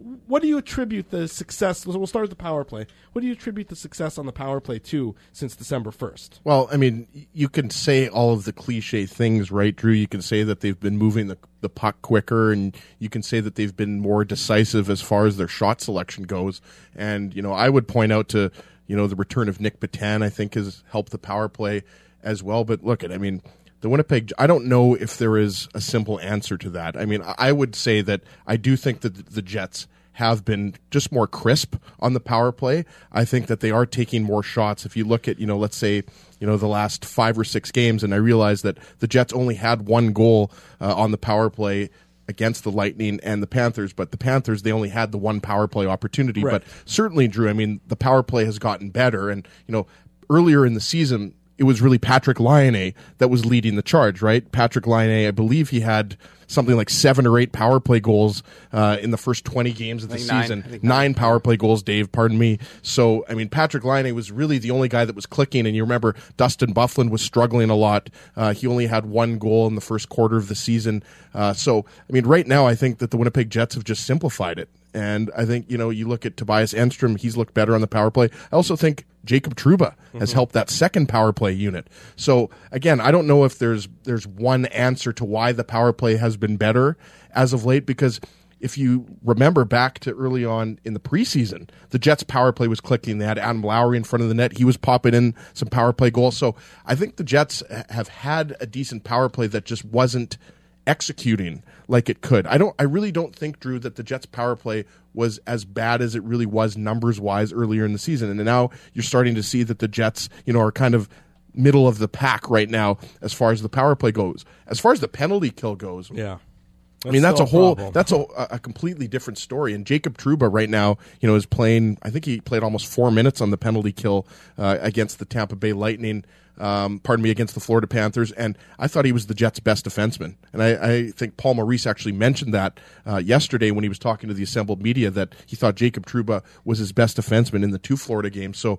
what do you attribute the success? We'll start with the power play. What do you attribute the success on the power play to since December 1st? Well, I mean, you can say all of the cliche things, right, Drew? You can say that they've been moving the puck quicker, and you can say that they've been more decisive as far as their shot selection goes. And, I would point out to, the return of Nick Petan, I think, has helped the power play as well. But look, the Winnipeg, I don't know if there is a simple answer to that. I mean, I would say that I do think that the Jets have been just more crisp on the power play. I think that they are taking more shots. If you look at, let's say, the last 5 or 6 games, and I realize that the Jets only had 1 goal on the power play against the Lightning and the Panthers, but the Panthers, they only had the 1 power play opportunity. Right. But certainly, Drew, I mean, the power play has gotten better. And, earlier in the season, it was really Patrick Laine that was leading the charge, right? Patrick Laine, I believe he had something like 7 or 8 power play goals in the first 20 games of the season. 9 power play goals, Dave, pardon me. So, I mean, Patrick Laine was really the only guy that was clicking, and you remember Dustin Byfuglien was struggling a lot. He only had 1 goal in the first quarter of the season. So, I mean, right now I think that the Winnipeg Jets have just simplified it. And I think, you look at Tobias Enstrom, he's looked better on the power play. I also think Jacob Trouba has helped that second power play unit. So, again, I don't know if there's one answer to why the power play has been better as of late, because if you remember back to early on in the preseason, the Jets' power play was clicking. They had Adam Lowry in front of the net. He was popping in some power play goals. So I think the Jets have had a decent power play that just wasn't executing like it could. I really don't think, Drew, that the Jets' power play was as bad as it really was numbers-wise earlier in the season. And now you're starting to see that the Jets, are kind of middle of the pack right now as far as the power play goes. As far as the penalty kill goes, yeah. That's a completely different story. And Jacob Trouba right now, is playing, I think he played almost 4 minutes on the penalty kill against the Tampa Bay Lightning, against the Florida Panthers. And I thought he was the Jets' best defenseman. And I think Paul Maurice actually mentioned that yesterday when he was talking to the assembled media, that he thought Jacob Trouba was his best defenseman in the 2 Florida games. So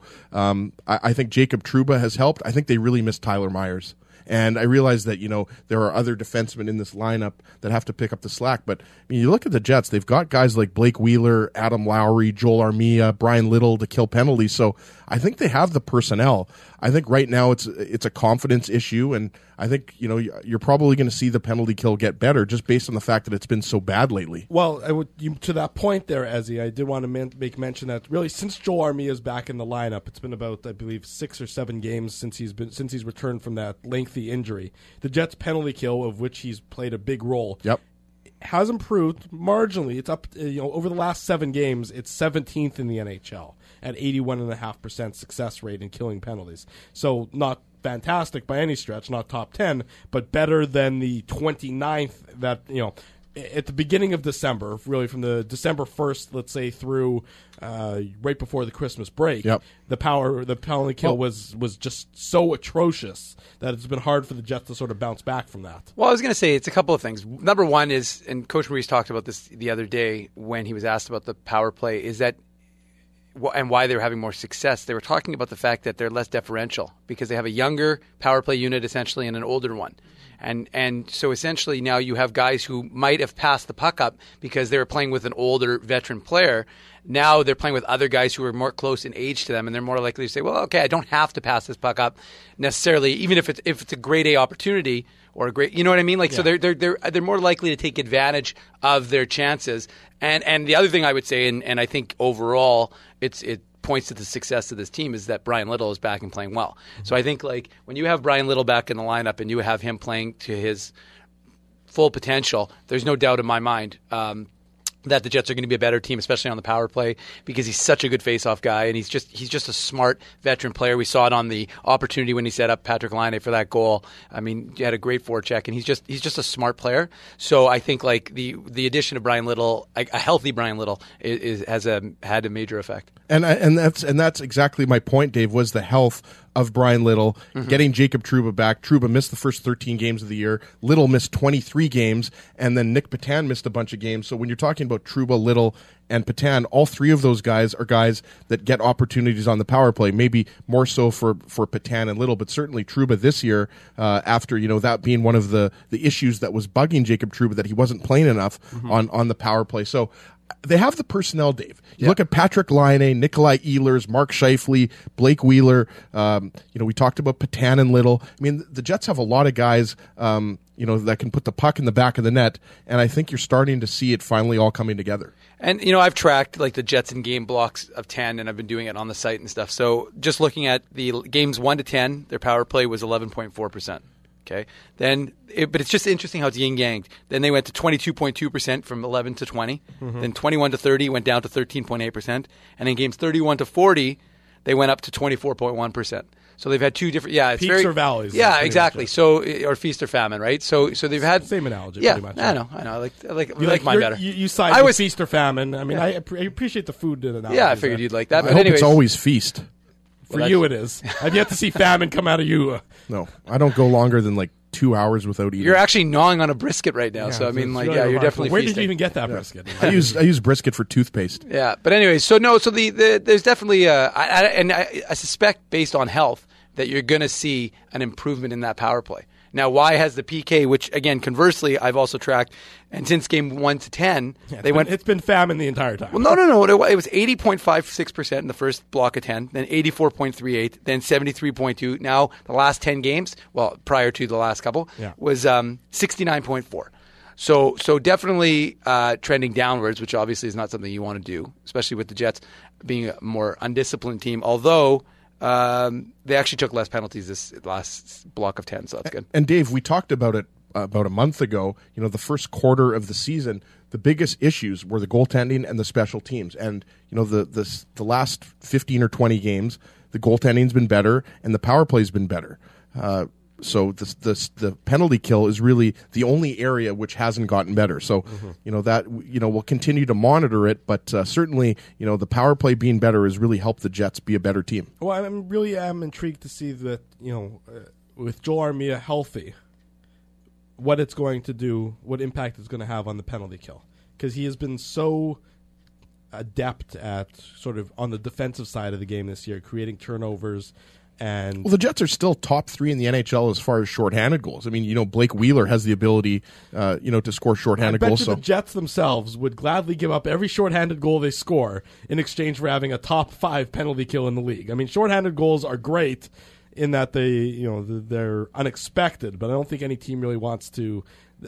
I think Jacob Trouba has helped. I think they really miss Tyler Myers. And I realize that, there are other defensemen in this lineup that have to pick up the slack. But you look at the Jets, they've got guys like Blake Wheeler, Adam Lowry, Joel Armia, Brian Little to kill penalties. So I think they have the personnel. I think right now it's a confidence issue, and I think you're probably going to see the penalty kill get better just based on the fact that it's been so bad lately. Well, to that point there, Ezzy, I did want to make mention that really since Joel Armia is back in the lineup, it's been about, I believe, 6 or 7 games since he's returned from that lengthy injury. The Jets' penalty kill, of which he's played a big role, has improved marginally. It's up, over the last 7 games, it's 17th in the NHL at 81.5% success rate in killing penalties. So not fantastic by any stretch, not top 10, but better than the 29th that, at the beginning of December, really from the December 1st, let's say, through right before the Christmas break, the penalty kill was just so atrocious that it's been hard for the Jets to sort of bounce back from that. Well, I was going to say it's a couple of things. Number one is, and Coach Maurice talked about this the other day when he was asked about the power play, is that and why they were having more success. They were talking about the fact that they're less deferential because they have a younger power play unit essentially and an older one. And so essentially now you have guys who might have passed the puck up because they were playing with an older veteran player. Now they're playing with other guys who are more close in age to them, and they're more likely to say, well, okay, I don't have to pass this puck up necessarily, even if it's a grade A opportunity or a great, you know what I mean? So they're more likely to take advantage of their chances. And the other thing I would say, and I think overall it points to the success of this team, is that Brian Little is back and playing well. So I think when you have Brian Little back in the lineup and you have him playing to his full potential, there's no doubt in my mind that the Jets are going to be a better team, especially on the power play, because he's such a good face-off guy, and he's just a smart veteran player. We saw it on the opportunity when he set up Patrick Laine for that goal. I mean, he had a great forecheck, and he's just a smart player. So I think the addition of Brian Little, a healthy Brian Little, has had a major effect. And that's exactly my point, Dave, was the health of Brian Little, getting Jacob Trouba back. Trouba missed the first 13 games of the year. Little missed 23 games, and then Nick Petan missed a bunch of games. So when you're talking about Trouba, Little, and Petan, all 3 of those guys are guys that get opportunities on the power play, maybe more so for Petan and Little, but certainly Trouba this year, after that being one of the issues that was bugging Jacob Trouba, that he wasn't playing enough on the power play. So they have the personnel, Dave. You look at Patrick Laine, Nikolai Ehlers, Mark Scheifele, Blake Wheeler. We talked about Patan and Little. I mean, the Jets have a lot of guys, that can put the puck in the back of the net, and I think you're starting to see it finally all coming together. And, I've tracked like the Jets in game blocks of 10, and I've been doing it on the site and stuff. So just looking at the games 1 to 10, their power play was 11.4%. Okay. But it's just interesting how it's yin-yanged. Then they went to 22.2% from 11 to 20. Mm-hmm. Then 21 to 30 went down to 13.8%. And in games 31 to 40, they went up to 24.1%. So they've had two different, it's peaks very, or valleys. Yeah, exactly. So, or feast or famine, right? So they've had same analogy. Yeah, pretty much. I know. I like mine better. You side with feast or famine. I mean, I appreciate the food analogy. Yeah, I figured you'd like that. I hope it's always feast. For you, it is. I've yet to see famine come out of you. No, I don't go longer than like 2 hours without eating. You're actually gnawing on a brisket right now, so I mean, really you're definitely. Where feasting. did you even get that brisket? I use brisket for toothpaste. Yeah, but anyway, so there's definitely I suspect based on health that you're going to see an improvement in that power play. Now, why has the PK, which again, conversely, I've also tracked, and since game 1 to 10, it's been famine the entire time. Well, no. It was 80.56% in the first block of 10, then 84.38, then 73.2. Now, the last 10 games, well, prior to the last couple, was 69.4. So definitely trending downwards, which obviously is not something you want to do, especially with the Jets being a more undisciplined team. Although they actually took less penalties this last block of 10, so that's good. And Dave, we talked about it about a month ago. The first quarter of the season, the biggest issues were the goaltending and the special teams. And the last 15 or 20 games, the goaltending's been better and the power play's been better. So the penalty kill is really the only area which hasn't gotten better. So we'll continue to monitor it, but certainly the power play being better has really helped the Jets be a better team. Well, I really am intrigued to see that with Joel Armia healthy, what it's going to do, what impact it's going to have on the penalty kill, because he has been so adept at sort of on the defensive side of the game this year, creating turnovers. And the Jets are still top 3 in the NHL as far as shorthanded goals. I mean, Blake Wheeler has the ability, to score shorthanded goals. I bet you the Jets themselves would gladly give up every shorthanded goal they score in exchange for having a top 5 penalty kill in the league. I mean, shorthanded goals are great in that they're unexpected, but I don't think any team really wants to.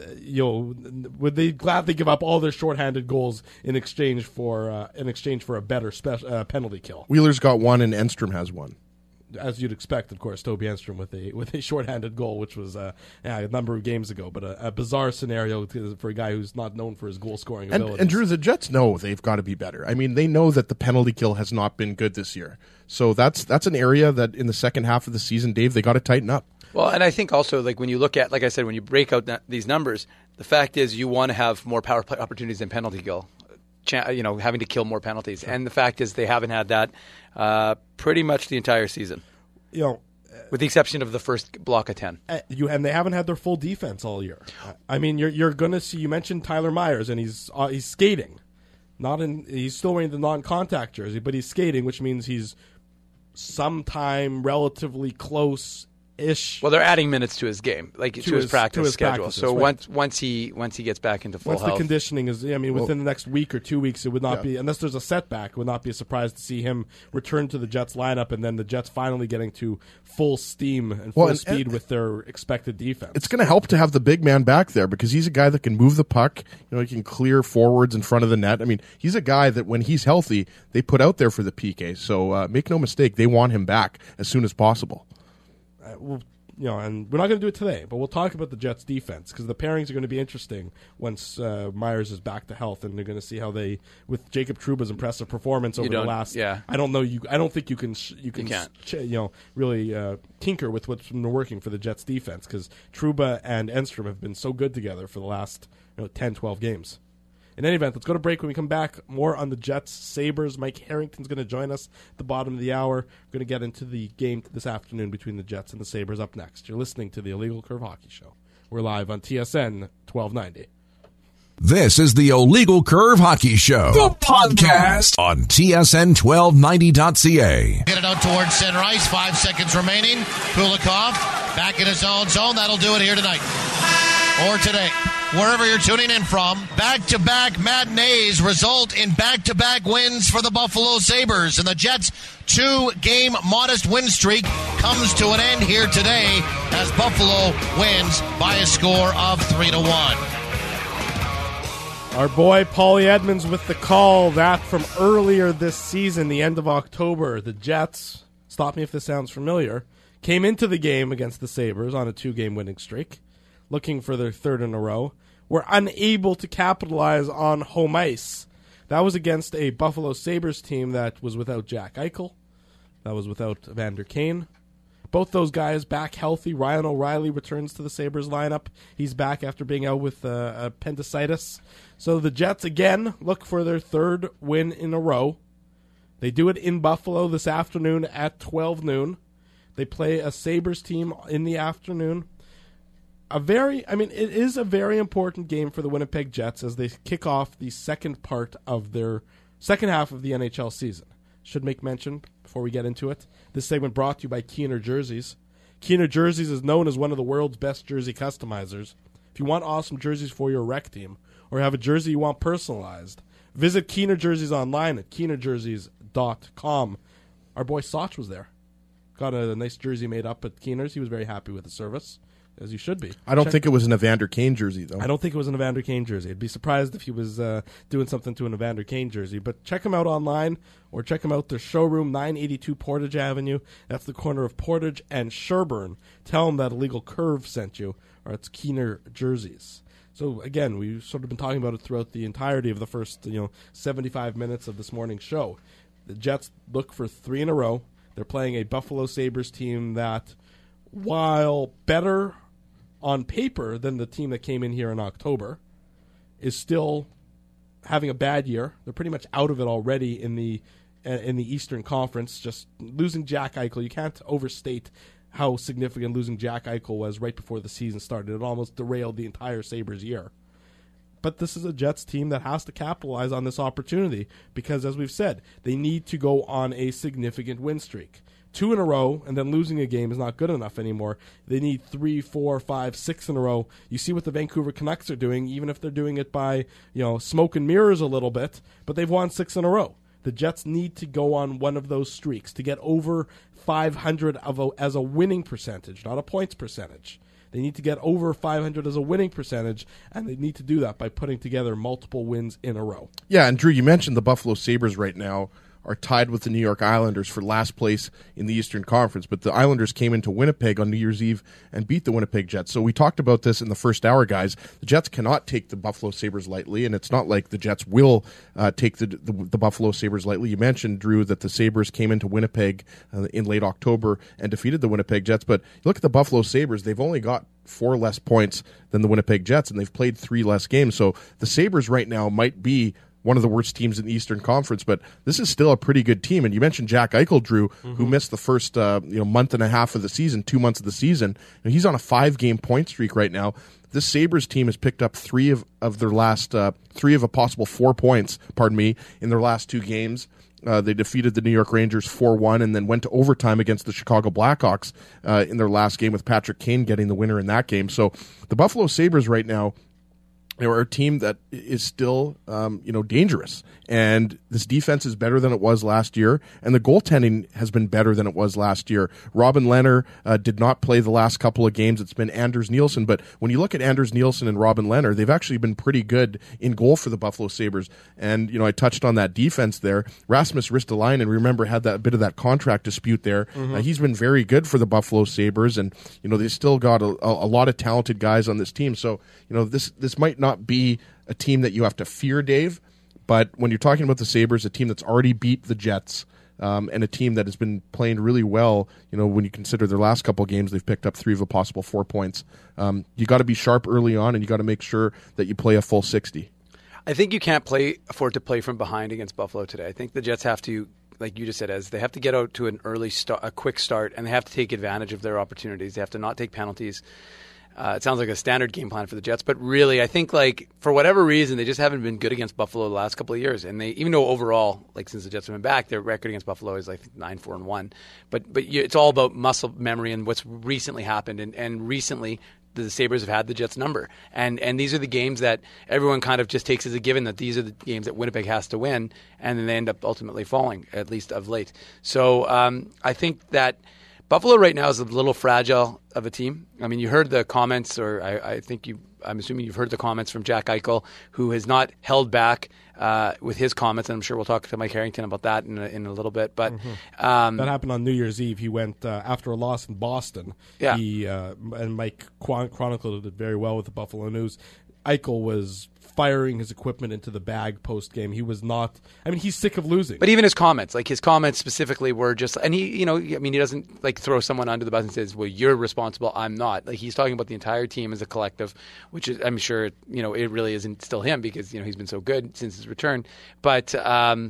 Would they gladly give up all their shorthanded goals in exchange for a better penalty kill? Wheeler's got one, and Enstrom has one. As you'd expect, of course, Toby Enstrom with a shorthanded goal, which was a number of games ago, but a bizarre scenario for a guy who's not known for his goal-scoring abilities. And Drew, the Jets know they've got to be better. I mean, they know that the penalty kill has not been good this year. So that's an area that in the second half of the season, Dave, they got to tighten up. Well, and I think also, when you look at, like I said, when you break out these numbers, the fact is you want to have more power play opportunities than penalty kill. Having to kill more penalties. Sure. And the fact is they haven't had that pretty much the entire season. With the exception of the first block of 10. And they haven't had their full defense all year. I mean, you're going to see, you mentioned Tyler Myers, and he's skating. He's still wearing the non-contact jersey, but he's skating, which means he's sometime relatively close ish. Well, they're adding minutes to his game, to his practice schedule. So right. once he gets back into full health, the conditioning is, within the next week or 2 weeks, it would not be, unless there's a setback, it would not be a surprise to see him return to the Jets lineup, and then the Jets finally getting to full steam and full speed with their expected defense. It's going to help to have the big man back there because he's a guy that can move the puck. He can clear forwards in front of the net. I mean, he's a guy that when he's healthy, they put out there for the PK. So make no mistake, they want him back as soon as possible. And we're not going to do it today, but we'll talk about the Jets' defense because the pairings are going to be interesting once Myers is back to health, and they're going to see how they, with Jacob Trouba's impressive performance over the last. Yeah. I don't think you can really tinker with what's been working for the Jets' defense because Trouba and Enstrom have been so good together for the last 10, 12 games. In any event, let's go to break. When we come back, more on the Jets, Sabres. Mike Harrington's going to join us at the bottom of the hour. We're going to get into the game this afternoon between the Jets and the Sabres up next. You're listening to the Illegal Curve Hockey Show. We're live on TSN 1290. This is the Illegal Curve Hockey Show, the podcast on TSN1290.ca. Get it out towards center ice. 5 seconds remaining. Kulikov back in his own zone. That'll do it here tonight or today. wherever you're tuning in from. Back-to-back matinees result in back-to-back wins for the Buffalo Sabres, and the Jets' 2-game modest win streak comes to an end here today as Buffalo wins by a score of 3-1. Our boy Paulie Edmonds with the call, that from earlier this season, the end of October. The Jets, stop me if this sounds familiar, came into the game against the Sabres on a 2-game winning streak, looking for their third in a row, were unable to capitalize on home ice. That was against a Buffalo Sabres team that was without Jack Eichel, that was without Evander Kane. Both those guys back healthy. Ryan O'Reilly returns to the Sabres lineup. He's back after being out with appendicitis. So the Jets, again, look for their third win in a row. They do it in Buffalo this afternoon at 12 noon. They play a Sabres team in the afternoon. It is a very important game for the Winnipeg Jets as they kick off the second part of their second half of the NHL season. Should make mention before we get into it. This segment brought to you by Keener Jerseys. Keener Jerseys is known as one of the world's best jersey customizers. If you want awesome jerseys for your rec team or have a jersey you want personalized, visit Keener Jerseys online at keenerjerseys.com. Our boy Soch was there. Got a nice jersey made up at Keener's. He was very happy with the service, as you should be. I don't think it was an Evander Kane jersey, though. I don't think it was an Evander Kane jersey. I'd be surprised if he was doing something to an Evander Kane jersey. But check him out online or check him out. Their showroom, 982 Portage Avenue. That's the corner of Portage and Sherbourne. Tell them that Illegal Curve sent you, or it's Keener Jerseys. So, again, we've sort of been talking about it throughout the entirety of the first 75 minutes of this morning's show. The Jets look for 3 in a row. They're playing a Buffalo Sabres team that, while better on paper than the team that came in here in October, is still having a bad year. They're pretty much out of it already in the Eastern Conference. Just losing Jack Eichel, you can't overstate how significant losing Jack Eichel was right before the season started. It almost derailed the entire Sabres year. But this is a Jets team that has to capitalize on this opportunity because, as we've said, they need to go on a significant win streak. 2 in a row and then losing a game is not good enough anymore. They need 3, 4, 5, 6 in a row. You see what the Vancouver Canucks are doing, even if they're doing it by smoke and mirrors a little bit, but they've won 6 in a row. The Jets need to go on one of those streaks to get over 500 as a winning percentage, not a points percentage. They need to get over 500 as a winning percentage, and they need to do that by putting together multiple wins in a row. Yeah, and Drew, you mentioned the Buffalo Sabres right now are tied with the New York Islanders for last place in the Eastern Conference, but the Islanders came into Winnipeg on New Year's Eve and beat the Winnipeg Jets. So we talked about this in the first hour, guys. The Jets cannot take the Buffalo Sabres lightly, and it's not like the Jets will take the Buffalo Sabres lightly. You mentioned, Drew, that the Sabres came into Winnipeg in late October and defeated the Winnipeg Jets, but look at the Buffalo Sabres. They've only got 4 less points than the Winnipeg Jets, and they've played 3 less games. So the Sabres right now might be one of the worst teams in the Eastern Conference, but this is still a pretty good team. And you mentioned Jack Eichel, Drew, who missed the first month and a half of the season, 2 months of the season. And he's on a 5-game point streak right now. This Sabres team has picked up 3 of their last 3 of a possible 4 points, in their last 2 games. They defeated the New York Rangers 4-1 and then went to overtime against the Chicago Blackhawks in their last game, with Patrick Kane getting the winner in that game. So the Buffalo Sabres right now, they were a team that is still, dangerous. And this defense is better than it was last year, and the goaltending has been better than it was last year. Robin Lehner did not play the last couple of games. It's been Anders Nielsen. But when you look at Anders Nielsen and Robin Lehner, they've actually been pretty good in goal for the Buffalo Sabres. And, I touched on that defense there. Rasmus Ristolainen, remember, had that bit of that contract dispute there. He's been very good for the Buffalo Sabres, and, they still got a lot of talented guys on this team. So, this might not be a team that you have to fear, Dave. But when you're talking about the Sabres, a team that's already beat the Jets, and a team that has been playing really well, when you consider their last couple of games, they've picked up 3 of a possible 4 points. You got to be sharp early on, and you got to make sure that you play a full 60. I think you can't afford to play from behind against Buffalo today. I think the Jets have to, like you just said, they have to get out to an early start, a quick start, and they have to take advantage of their opportunities. They have to not take penalties. It sounds like a standard game plan for the Jets, but really, I think, for whatever reason, they just haven't been good against Buffalo the last couple of years. And even though overall, since the Jets have been back, their record against Buffalo is 9-4-1. But it's all about muscle memory and what's recently happened. And recently, the Sabres have had the Jets' number. And these are the games that everyone kind of just takes as a given that these are the games that Winnipeg has to win, and then they end up ultimately falling, at least of late. So I think that Buffalo right now is a little fragile of a team. I mean, you heard the comments, or I'm assuming you've heard the comments from Jack Eichel, who has not held back with his comments, and I'm sure we'll talk to Mike Harrington about that in a little bit. But that happened on New Year's Eve. He went after a loss in Boston. Yeah. And Mike chronicled it very well with the Buffalo News. Eichel was firing his equipment into the bag post-game. He was not... I mean, he's sick of losing. But even his comments specifically were just... And he doesn't like throw someone under the bus and says, well, you're responsible, I'm not. Like, he's talking about the entire team as a collective, which is, I'm sure, it really isn't still him because, he's been so good since his return. But, I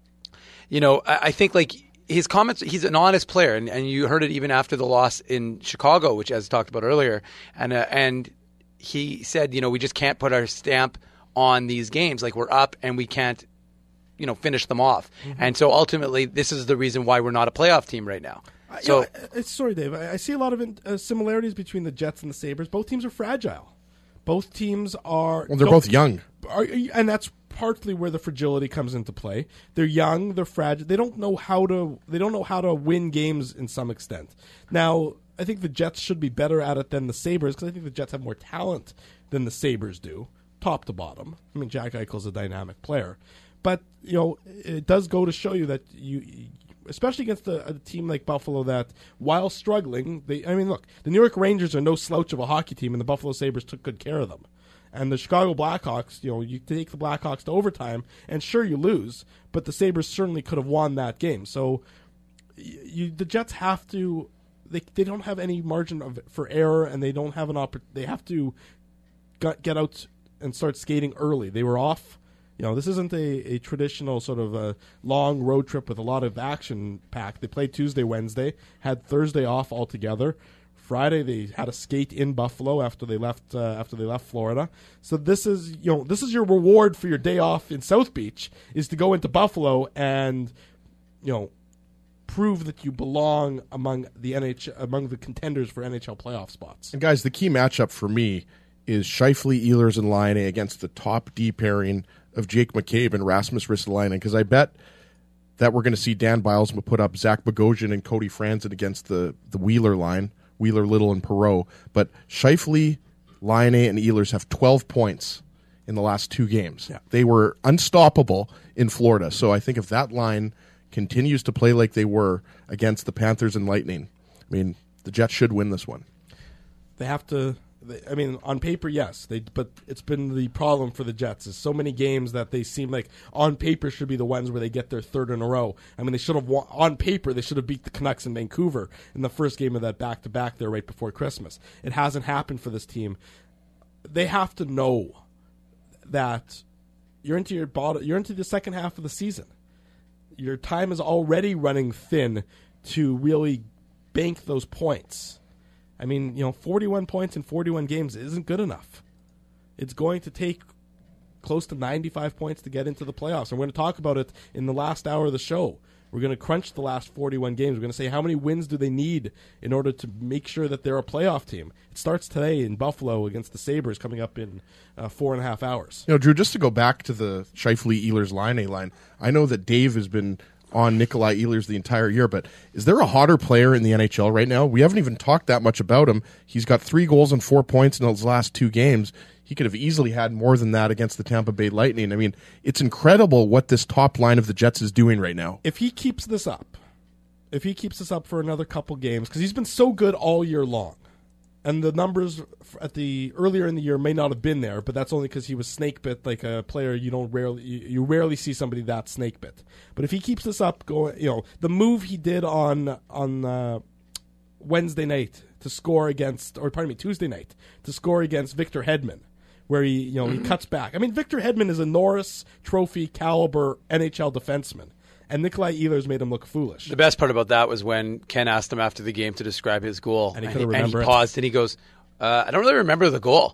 think, like, his comments, he's an honest player, and you heard it even after the loss in Chicago, which, as talked about earlier, and he said, we just can't put our stamp on these games. Like, we're up and we can't, finish them off. Mm-hmm. And so ultimately, this is the reason why we're not a playoff team right now. Sorry, Dave. I see a lot of similarities between the Jets and the Sabres. Both teams are fragile. Both teams are... Well, they're both young. And that's partly where the fragility comes into play. They're young, they're fragile. They don't know how to win games in some extent. Now, I think the Jets should be better at it than the Sabres because I think the Jets have more talent than the Sabres do, top to bottom. I mean, Jack Eichel's a dynamic player. But, it does go to show you that especially against a team like Buffalo that, while struggling, look, the New York Rangers are no slouch of a hockey team, and the Buffalo Sabres took good care of them. And the Chicago Blackhawks, you take the Blackhawks to overtime, and sure, you lose, but the Sabres certainly could have won that game. So the Jets have to... They don't have any margin for error, and they don't have they have to get out and start skating early. They were off. This isn't a traditional sort of a long road trip with a lot of action packed. They played Tuesday, Wednesday, had Thursday off altogether. Friday they had a skate in Buffalo after they left Florida. So this is your reward for your day off in South Beach, is to go into Buffalo and prove that you belong among the contenders for NHL playoff spots. And guys, the key matchup for me is Scheifele, Ehlers, and Laine against the top D pairing of Jake McCabe and Rasmus Ristolainen, because I bet that we're going to see Dan Bilesma put up Zach Bogosian and Cody Franzen against the Wheeler line, Wheeler, Little, and Perreault. But Scheifele, Laine, and Ehlers have 12 points in the last 2 games. Yeah. They were unstoppable in Florida. So I think if that line continues to play like they were against the Panthers and Lightning, the Jets should win this one. They have to... on paper, yes, but it's been the problem for the Jets is so many games that they seem like on paper should be the ones where they get their third in a row. They should have on paper they should have beat the Canucks in Vancouver in the first game of that back-to-back there right before Christmas. It hasn't happened for this team. They have to know that you're into the second half of the season. Your time is already running thin to really bank those points. 41 points in 41 games isn't good enough. It's going to take close to 95 points to get into the playoffs. And we're going to talk about it in the last hour of the show. We're going to crunch the last 41 games. We're going to say how many wins do they need in order to make sure that they're a playoff team. It starts today in Buffalo against the Sabres coming up in 4.5 hours. Drew, just to go back to the Scheifele, Ehlers, Laine line, I know that Dave has been on Nikolai Ehlers the entire year, but is there a hotter player in the NHL right now? We haven't even talked that much about him. He's got 3 goals and 4 points in his last 2 games. He could have easily had more than that against the Tampa Bay Lightning. It's incredible what this top line of the Jets is doing right now. If he keeps this up for another couple games, because he's been so good all year long, and the numbers earlier in the year may not have been there, but that's only because he was snake bit like a player you rarely see somebody that snake bit. But if he keeps this up going, the move he did on Tuesday night to score against Victor Hedman, where he cuts back. Victor Hedman is a Norris Trophy caliber NHL defenseman. And Nikolai Ehlers made him look foolish. The best part about that was when Ken asked him after the game to describe his goal. And he paused and he goes, I don't really remember the goal.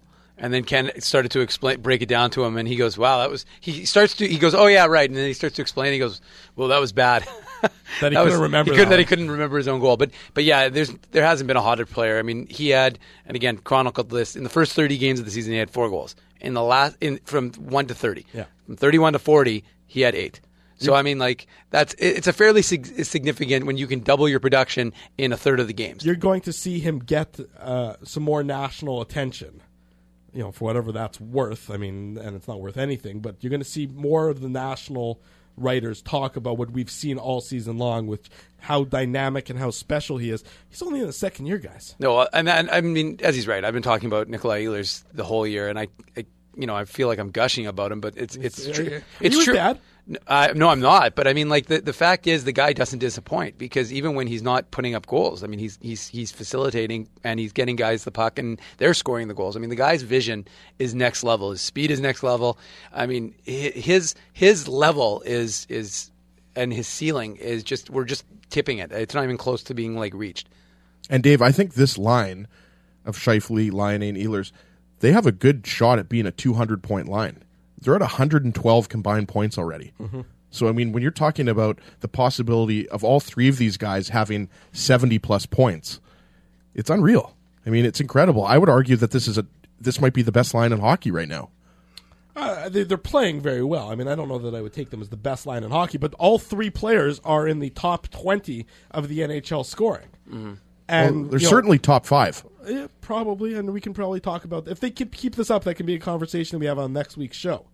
And then Ken started to break it down to him, and he goes, "Wow, that was." He goes, "Oh yeah, right." And then he starts to explain. He goes, "Well, that was bad." That he couldn't remember. He couldn't remember his own goal. But yeah, there hasn't been a hotter player. I mean, he had, and again, chronicled this in the first 30 games of the season. He had 4 goals. From 1 to 30. Yeah. From 31 to 40, he had 8. So I mean, like it's a fairly significant when you can double your production in a third of the games. You're going to see him get some more national attention. For whatever that's worth. I mean, and it's not worth anything, but you're going to see more of the national writers talk about what we've seen all season long, with how dynamic and how special he is. He's only in the second year, guys. No, and I mean, as he's right, I've been talking about Nikolai Ehlers the whole year, and I feel like I'm gushing about him, but it's true. It's true. Bad? No, I'm not. But I mean, like the fact is, the guy doesn't disappoint, because even when he's not putting up goals, I mean, he's facilitating and he's getting guys the puck and they're scoring the goals. I mean, the guy's vision is next level. His speed is next level. I mean, his level is and his ceiling is we're just tipping it. It's not even close to being like reached. And Dave, I think this line of Scheifele, Laine, and Ehlers, they have a good shot at being a 200-point line. They're at 112 combined points already. Mm-hmm. So, I mean, when you're talking about the possibility of all 3 of these guys having 70-plus points, it's unreal. I mean, it's incredible. I would argue that this might be the best line in hockey right now. They're playing very well. I mean, I don't know that I would take them as the best line in hockey, but all 3 players are in the top 20 of the NHL scoring. Mm-hmm. And they're certainly top 5. Yeah, probably, and we can probably talk about if they keep this up. That can be a conversation we have on next week's show.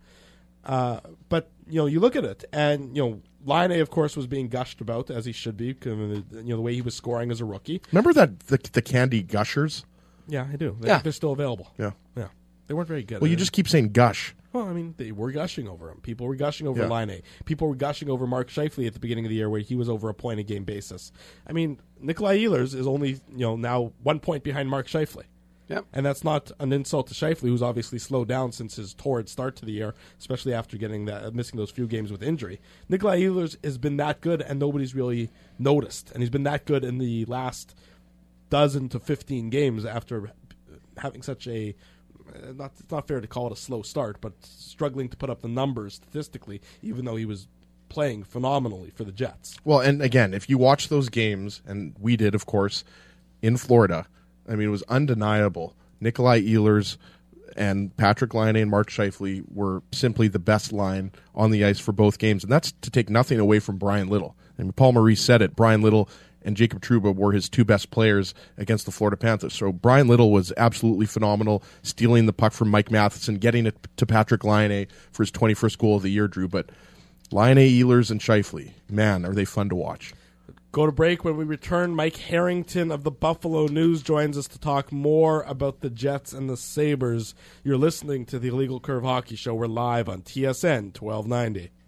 But you look at it, and Laine, of course, was being gushed about, as he should be. The way he was scoring as a rookie. Remember that the Candy Gushers? Yeah, I do. They're still available. Yeah. They weren't very good. Well, you just keep saying gush. Well, I mean, they were gushing over him. People were gushing over Laine. People were gushing over Mark Scheifele at the beginning of the year, where he was over a point a game basis. I mean, Nikolai Ehlers is only now 1 point behind Mark Scheifele. Yep. And that's not an insult to Scheifele, who's obviously slowed down since his torrid start to the year, especially after missing those few games with injury. Nikolai Ehlers has been that good, and nobody's really noticed. And he's been that good in the last 12 to 15 games after having such a it's not fair to call it a slow start, but struggling to put up the numbers statistically, even though he was playing phenomenally for the Jets. Well, and again, if you watch those games, and we did, of course, in Florida, I mean, it was undeniable. Nikolai Ehlers and Patrick Laine and Mark Scheifele were simply the best line on the ice for both games, and that's to take nothing away from Brian Little. I mean, Paul Maurice said it. Brian Little and Jacob Trouba were his 2 best players against the Florida Panthers. So Brian Little was absolutely phenomenal, stealing the puck from Mike Matheson, getting it to Patrick Laine for his 21st goal of the year, Drew. But Laine, Ehlers, and Scheifele, man, are they fun to watch. Go to break. When we return, Mike Harrington of the Buffalo News joins us to talk more about the Jets and the Sabres. You're listening to the Illegal Curve Hockey Show. We're live on TSN 1290.